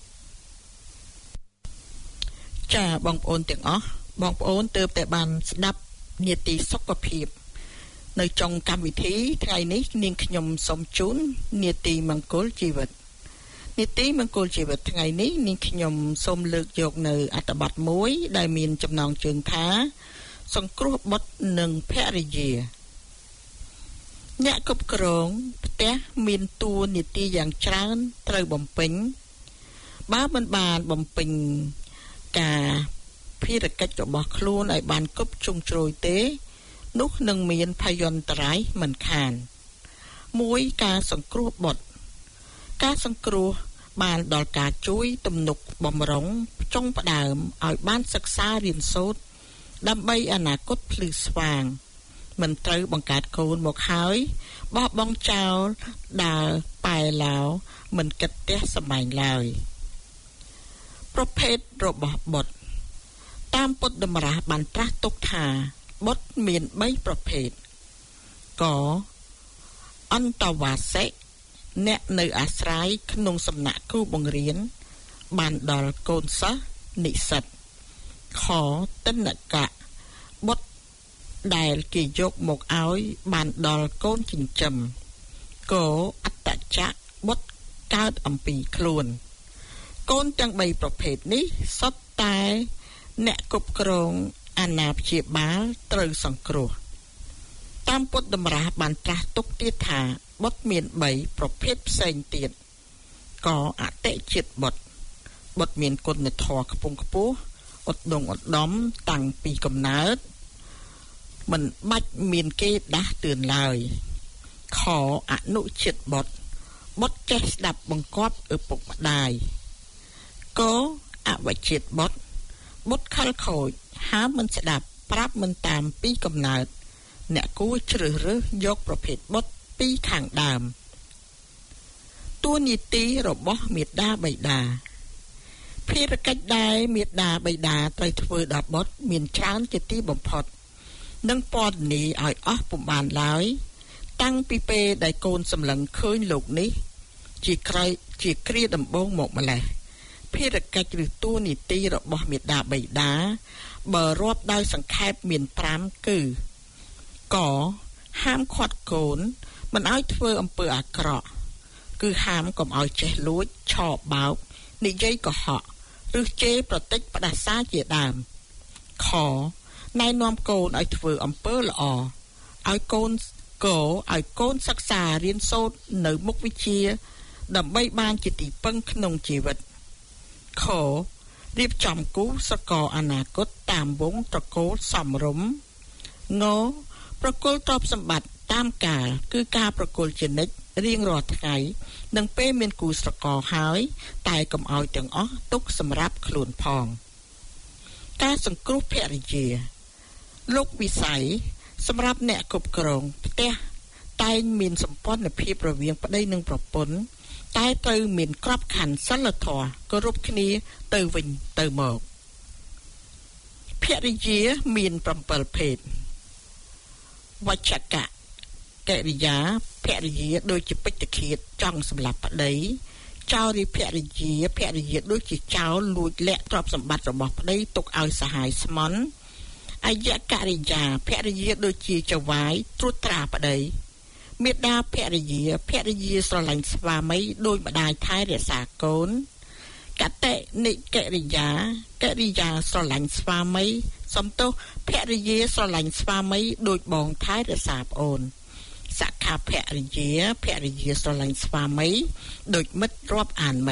ចា៎បងប្អូនទាំងអស់បងប្អូនទើបតែបានស្ដាប់នាទីសុខភាពនៅចុងកម្មវិធីថ្ងៃនេះនាងខ្ញុំសូមជូននាទីមង្គលជីវិតនាទីមង្គលជីវិតថ្ងៃនេះនាងខ្ញុំសូមលើកយកនៅអត្ថបទមួយដែលមានចំណងជើងថាសង្គ្រោះបុត្រនិងភរិយាអ្នកគ្រប់គ្រងផ្ទះមានតួនាទីយ៉ាងច្រើនត្រូវបំពេញបើមិនបានបំពេញការភារកិច្ចរបស់ខ្លួនឲ្យបានគ្រប់ជ្រុងជ្រោយទេនោះនឹងមានភយន្តរាយមិនខានមួយការសង្គ្រោះបុត្រការសង្គ្រោះបានដល់ការជួយទំនុកបំរុងចុងផ្ដើមឲ្យបានសិក្សារៀនសូត្រដើម្បីអនាគតភ្លឺស្វាងមិនត្រូវបង្កើតកូនមកហើយបោះបង់ចោលដើរប៉ែឡាវមិនគិតផ្ទះសម្បែងឡើយប្រភេទរបស់បុត្រតាមពុទ្ធតម្រាសបានត្រាស់ទុកថាបុត្រមាន3ប្រភេទកអន្តវាសិអ្នកនៅអាស្រ័យក្នុងសំណាក់គ្រូបង្រៀនបានដល់កូនសិស្សនិស្សិតខទនកៈបុត្រដែលគេយកមកឲ្យបានដល់កូនចិញ្ចឹមកអត្តចៈបុត្រកើតអំពីខ្លួនកូនទាំង3ប្រភេទនេះសុទ្ធតែអ្នកគ្រប់គ្រងអាណាព្យាបាលត្រូវសង្គ្រោះតាមពុទ្ធតម្រាសបានត្រាស់ទុកទៀតថាបុត្រមាន3ប្រភេទផ្សេងទៀតកអតិជាតិបុត្រមានគុណធម៌ខ្ពង់ខ្ពស់ឧត្តមឧត្តមតាំងពីកំណើតមិនបាច់មានគេដាស់តឿនឡើយខអនុជាតិបុត្រចេះស្ដាប់បង្គាប់ឪពុកម្ដាយកអវជាតិបុត្រខលខូចហាមមិនស្ដាប់ប្រាប់មិនតាមពីកំណើតអ្នកគួរជ្រើសរើសយកប្រភេទបុត្រពីខាងដើមតួនាទីរបស់មាតាបិតាភារកិច្ចដែលមាតាបិតាត្រូវធ្វើដល់បុត្រមានច្រើនជាទីបំផុតនិងពណ៌នាឲ្យអស់ពុំបានឡើយតាំងពីពេលដែលកូនសម្លឹងឃើញលោកនេះជាគ្រាដំបូងមកម្លេះភារកិច្ចឬតួនាទីរបស់មាតាបិតាបើរាប់ដោយសង្ខេបមាន5គឺកហាមឃាត់កូនមិនឲ្យធ្វើអំពើអាក្រក់គឺហាមកុំឲ្យចេះលួចឆោបបោកនិយាយកុហកឬជេរប្រតិចផ្ដាសាជាដើមខណែនាំកូនឲ្យធ្វើអំពើល្អឲ្យកូនសិក្សារៀនសូត្រនៅមុខវិជ្ជាដើម្បីបានជាទីពឹងក្នុងជីវិតខរៀបចំគូស្រករអនាគតតាមវងត្រកូលសមរម្យងប្រគល់ទ្រព្យសម្បត្តិតាមកាលគឺការប្រគល់ជានិច្ចរៀងរាល់ថ្ងៃនិងពេលមានគូស្រករហើយតែកុំឲ្យទាំងអស់ទុកសម្រាប់ខ្លួនផងការសង្គ្រោះភរិយាលោកវិស័យសម្រាប់អ្នកគ្រប់គ្រងផ្ទះតែងមានសម្ព័ន្ធភាពរវាងប្តីនិងប្រពន្ធតែត្រូវមានក្របខ័ណ្ឌសិលធម៌គោរពគ្នាទៅវិញទៅមកភរិយាមាន7ភេទវចកៈកិរិយាភរិយាដូចជាពេជ្ឈឃាតចង់សម្លាប់ប្តីចោរីភរិយាដូចជាចោរលួចលាក់ទ្រព្យសម្បត្តិរបស់ប្តីទុកឲ្យសហាយស្មន់អយករិយាភរិយាដូចជាចវាយត្រួតត្រាប្តីមេដាភរិយាស្រឡាញ់ស្វាមីដោយម្ដាយថែរក្សាកូនកតិនិកិរិយាស្រឡាញ់ស្វាមីសំទោសភរិយាស្រឡាញ់ស្វាមីដោយបងថែរក្សាប្អូនសក្ខាភរិយាស្រឡាញ់ស្វាមីដូចមិត្តរាប់អានមិត្ត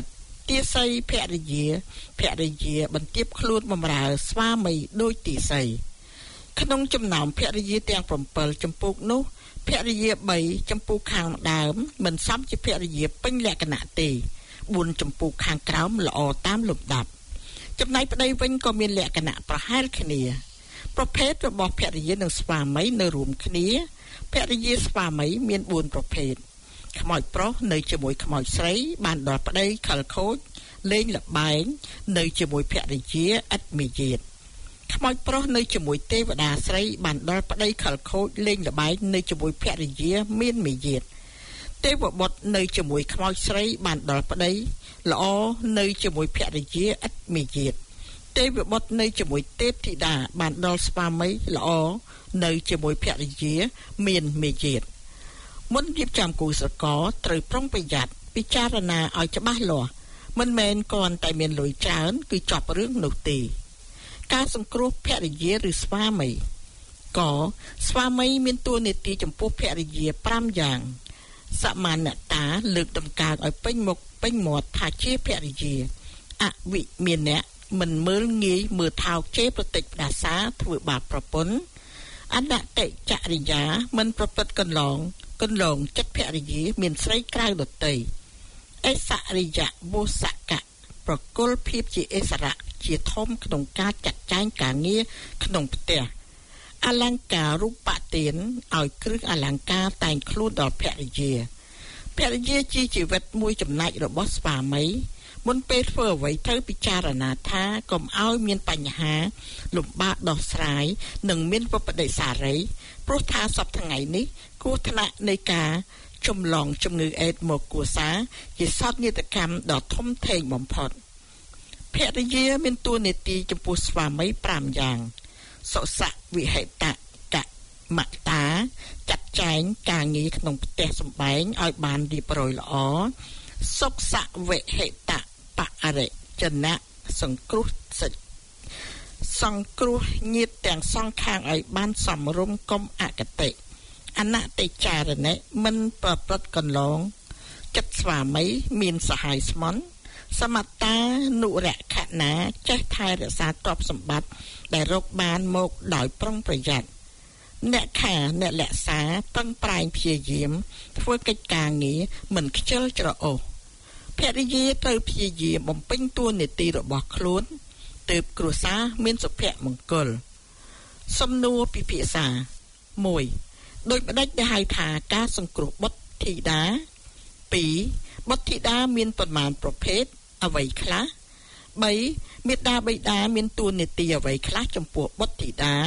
ទាស័យភរិយាបន្ទាបខ្លួនបម្រើស្វាមីដូចទាស័យក្នុងចំណោមភរិយាទាំង7ចម្ពោះនោះភរិយា3ចម្ពោះខាងដើមមិនសមជាភរិយាពេញលក្ខណៈទេ4ចម្ពោះខាងក្រោមល្អតាមលំដាប់ចំណែកប្តីវិញក៏មានលក្ខណៈប្រហែលគ្នាប្រភេទរបស់ភរិយានិងស្វាមីនៅរួមគ្នាភរិយាស្វាមីមាន4ប្រភេទខ្មោចប្រុសនៅជាមួយខ្មោចស្រីបានដល់ប្តីខលខូចលេងល្បែងនៅជាមួយភរិយាឥតមាយាទខ្មោចប្រុសនៅជាមួយទេវតាស្រីបានដល់ប្តីខលខូចលេងល្បែងនៅជាមួយភរិយាមានមាយាទទេវបុត្រនៅជាមួយខ្មោចស្រីបានដល់ប្តីល្អនៅជាមួយភរិយាឥតមាយាទទេវបុត្រនៅជាមួយទេពធីតាបានដល់ស្វាមីល្អនៅជាមួយភរិយាមានមាយាទមុនរៀបចំគូស្រករត្រូវប្រុងប្រយ័ត្នពិចារណាឲ្យច្បាស់លាស់មិនមែនគ្រាន់តែមានលុយច្រើនគឺចប់រឿងនោះទេការសង្គ្រោះភរិយាឬស្វាមីក៏ស្វាមីមានតួនាទីចំពោះភរិយា5យ៉ាងសមានតាលើកតម្កើងឲ្យពេញមុខពេញមាត់ថាជាភរិយាអវិមានៈមិនមើលងាយមើលថោកជេរប្រតិចផ្ដាសាធ្វើបាបប្រពន្ធអនតិចរិយាមិនប្រព្រឹត្តកន្លងចិត្តភរិយាមានស្រីក្រៅដតីអេសរិយៈវោសកៈប្រគល់ភាពជាអិសរៈជាធំក្នុងការចាត់ចែងការងារក្នុងផ្ទះអលង្ការរូបទានឲ្យគ្រឿងអលង្ការតែងខ្លួនដល់ភរិយាជាជីវិតមួយចំណែករបស់ស្វាមីមុនពេលធ្វើអ្វីត្រូវពិចារណាថាកុំឲ្យមានបញ្ហាលំបាកដោះស្រាយនិងមានវិបត្តិសារីព្រោះថាសប្តាហ៍ថ្ងៃនេះគ្រោះថ្នាក់នៃការចម្លងជំងឺអេដស៍មកគ្រួសារជាសោកនាដកម្មដ៏ធំធេងបំផុតភរិយាមានតួនាទីចំពោះស្វាមី5យ៉ាងសុសៈវិហិតៈកមតាចាត់ចែងការងារក្នុងផ្ទះសម្បែងឲ្យបានរៀបរយល្អសុសៈវិហិតៈបរិជណៈសង្គ្រោះញាតិទាំងសងខាងឲ្យបានសមរម្យកុំអកតេអនតិចារណិមិនប្រព្រឹត្តកន្លងចិត្តស្វាមីមានសហាយស្មន់សមតានុរខណាចេះថែរក្សាទ្រព្យសម្បត្តិដែលរកបានមកដោយប្រុងប្រយ័ត្នអ្នកខាអ្នកលក្ខសាប្រឹងប្រែងព្យាយាមធ្វើកិច្ចការងារមិនខ្ជិលច្រអូសភរិយាត្រូវព្យាយាមបំពេញតួនាទីរបស់ខ្លួនទើបគ្រួសារមានសុភមង្គលសំណួរពិភាក្សា1ដោយម្ដេចដែលហៅថាការសង្គ្រោះបុត្រធីតា2បុត្រធីតាមានប៉ុន្មានប្រភេទអ្វីខ្លះ3មេត្តាបិតាមានតួនាទីអ្វីខ្លះចំពោះបុត្រធីតា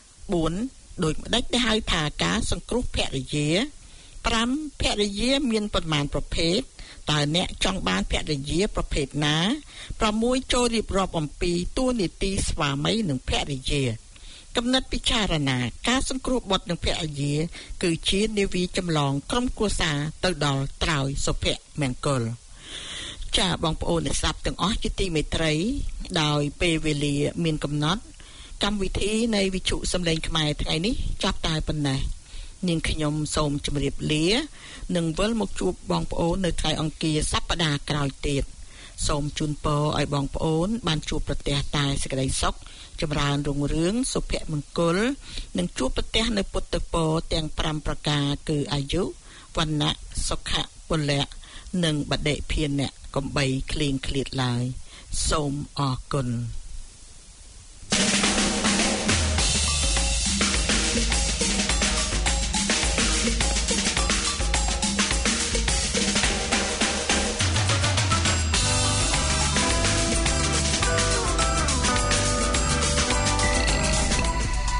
4ដោយម្ដេចដែលហៅថាការសង្គ្រោះភរិយា5ភរិយាមានប៉ុន្មានប្រភេទតើអ្នកចង់បានភរិយាប្រភេទណា6ចូលរៀបរាប់អំពីតួនាទីស្វាមីនិងភរិយាកំណត់ពិចារណាការសង្គ្រោះបុត្រនិងភរិយាគឺជានាវាចម្លងក្រុមគ្រួសារទៅដល់ត្រើយសុភមង្គលចាបងប្អូនអ្នកស្ដាប់ទាំងអស់ជាទីមេត្រីដោយពេលវេលាមានកំណត់កម្មវិធីនៃវិទ្យុសំឡេងខ្មែរថ្ងៃនេះចាប់តែប៉ុណ្ណេះនាងខ្ញុំសូមជម្រាបលានិងវិលមកជួបបងប្អូននៅថ្ងៃអង្គារសប្តាហ៍ក្រោយទៀតសូមជូនពរឲ្យបងប្អូនបានជួបប្រទះតែសេចក្តីសុខចម្រើនរុងរឿងសុភមង្គលនិងជួបប្រទះនៅពុទ្ធពរទាំង5ប្រការគឺអាយុវណ្ណៈសុខៈពលៈនិងបដិភានៈកំបីឃ្លៀងឃ្លាតឡើយសូមអរគុណ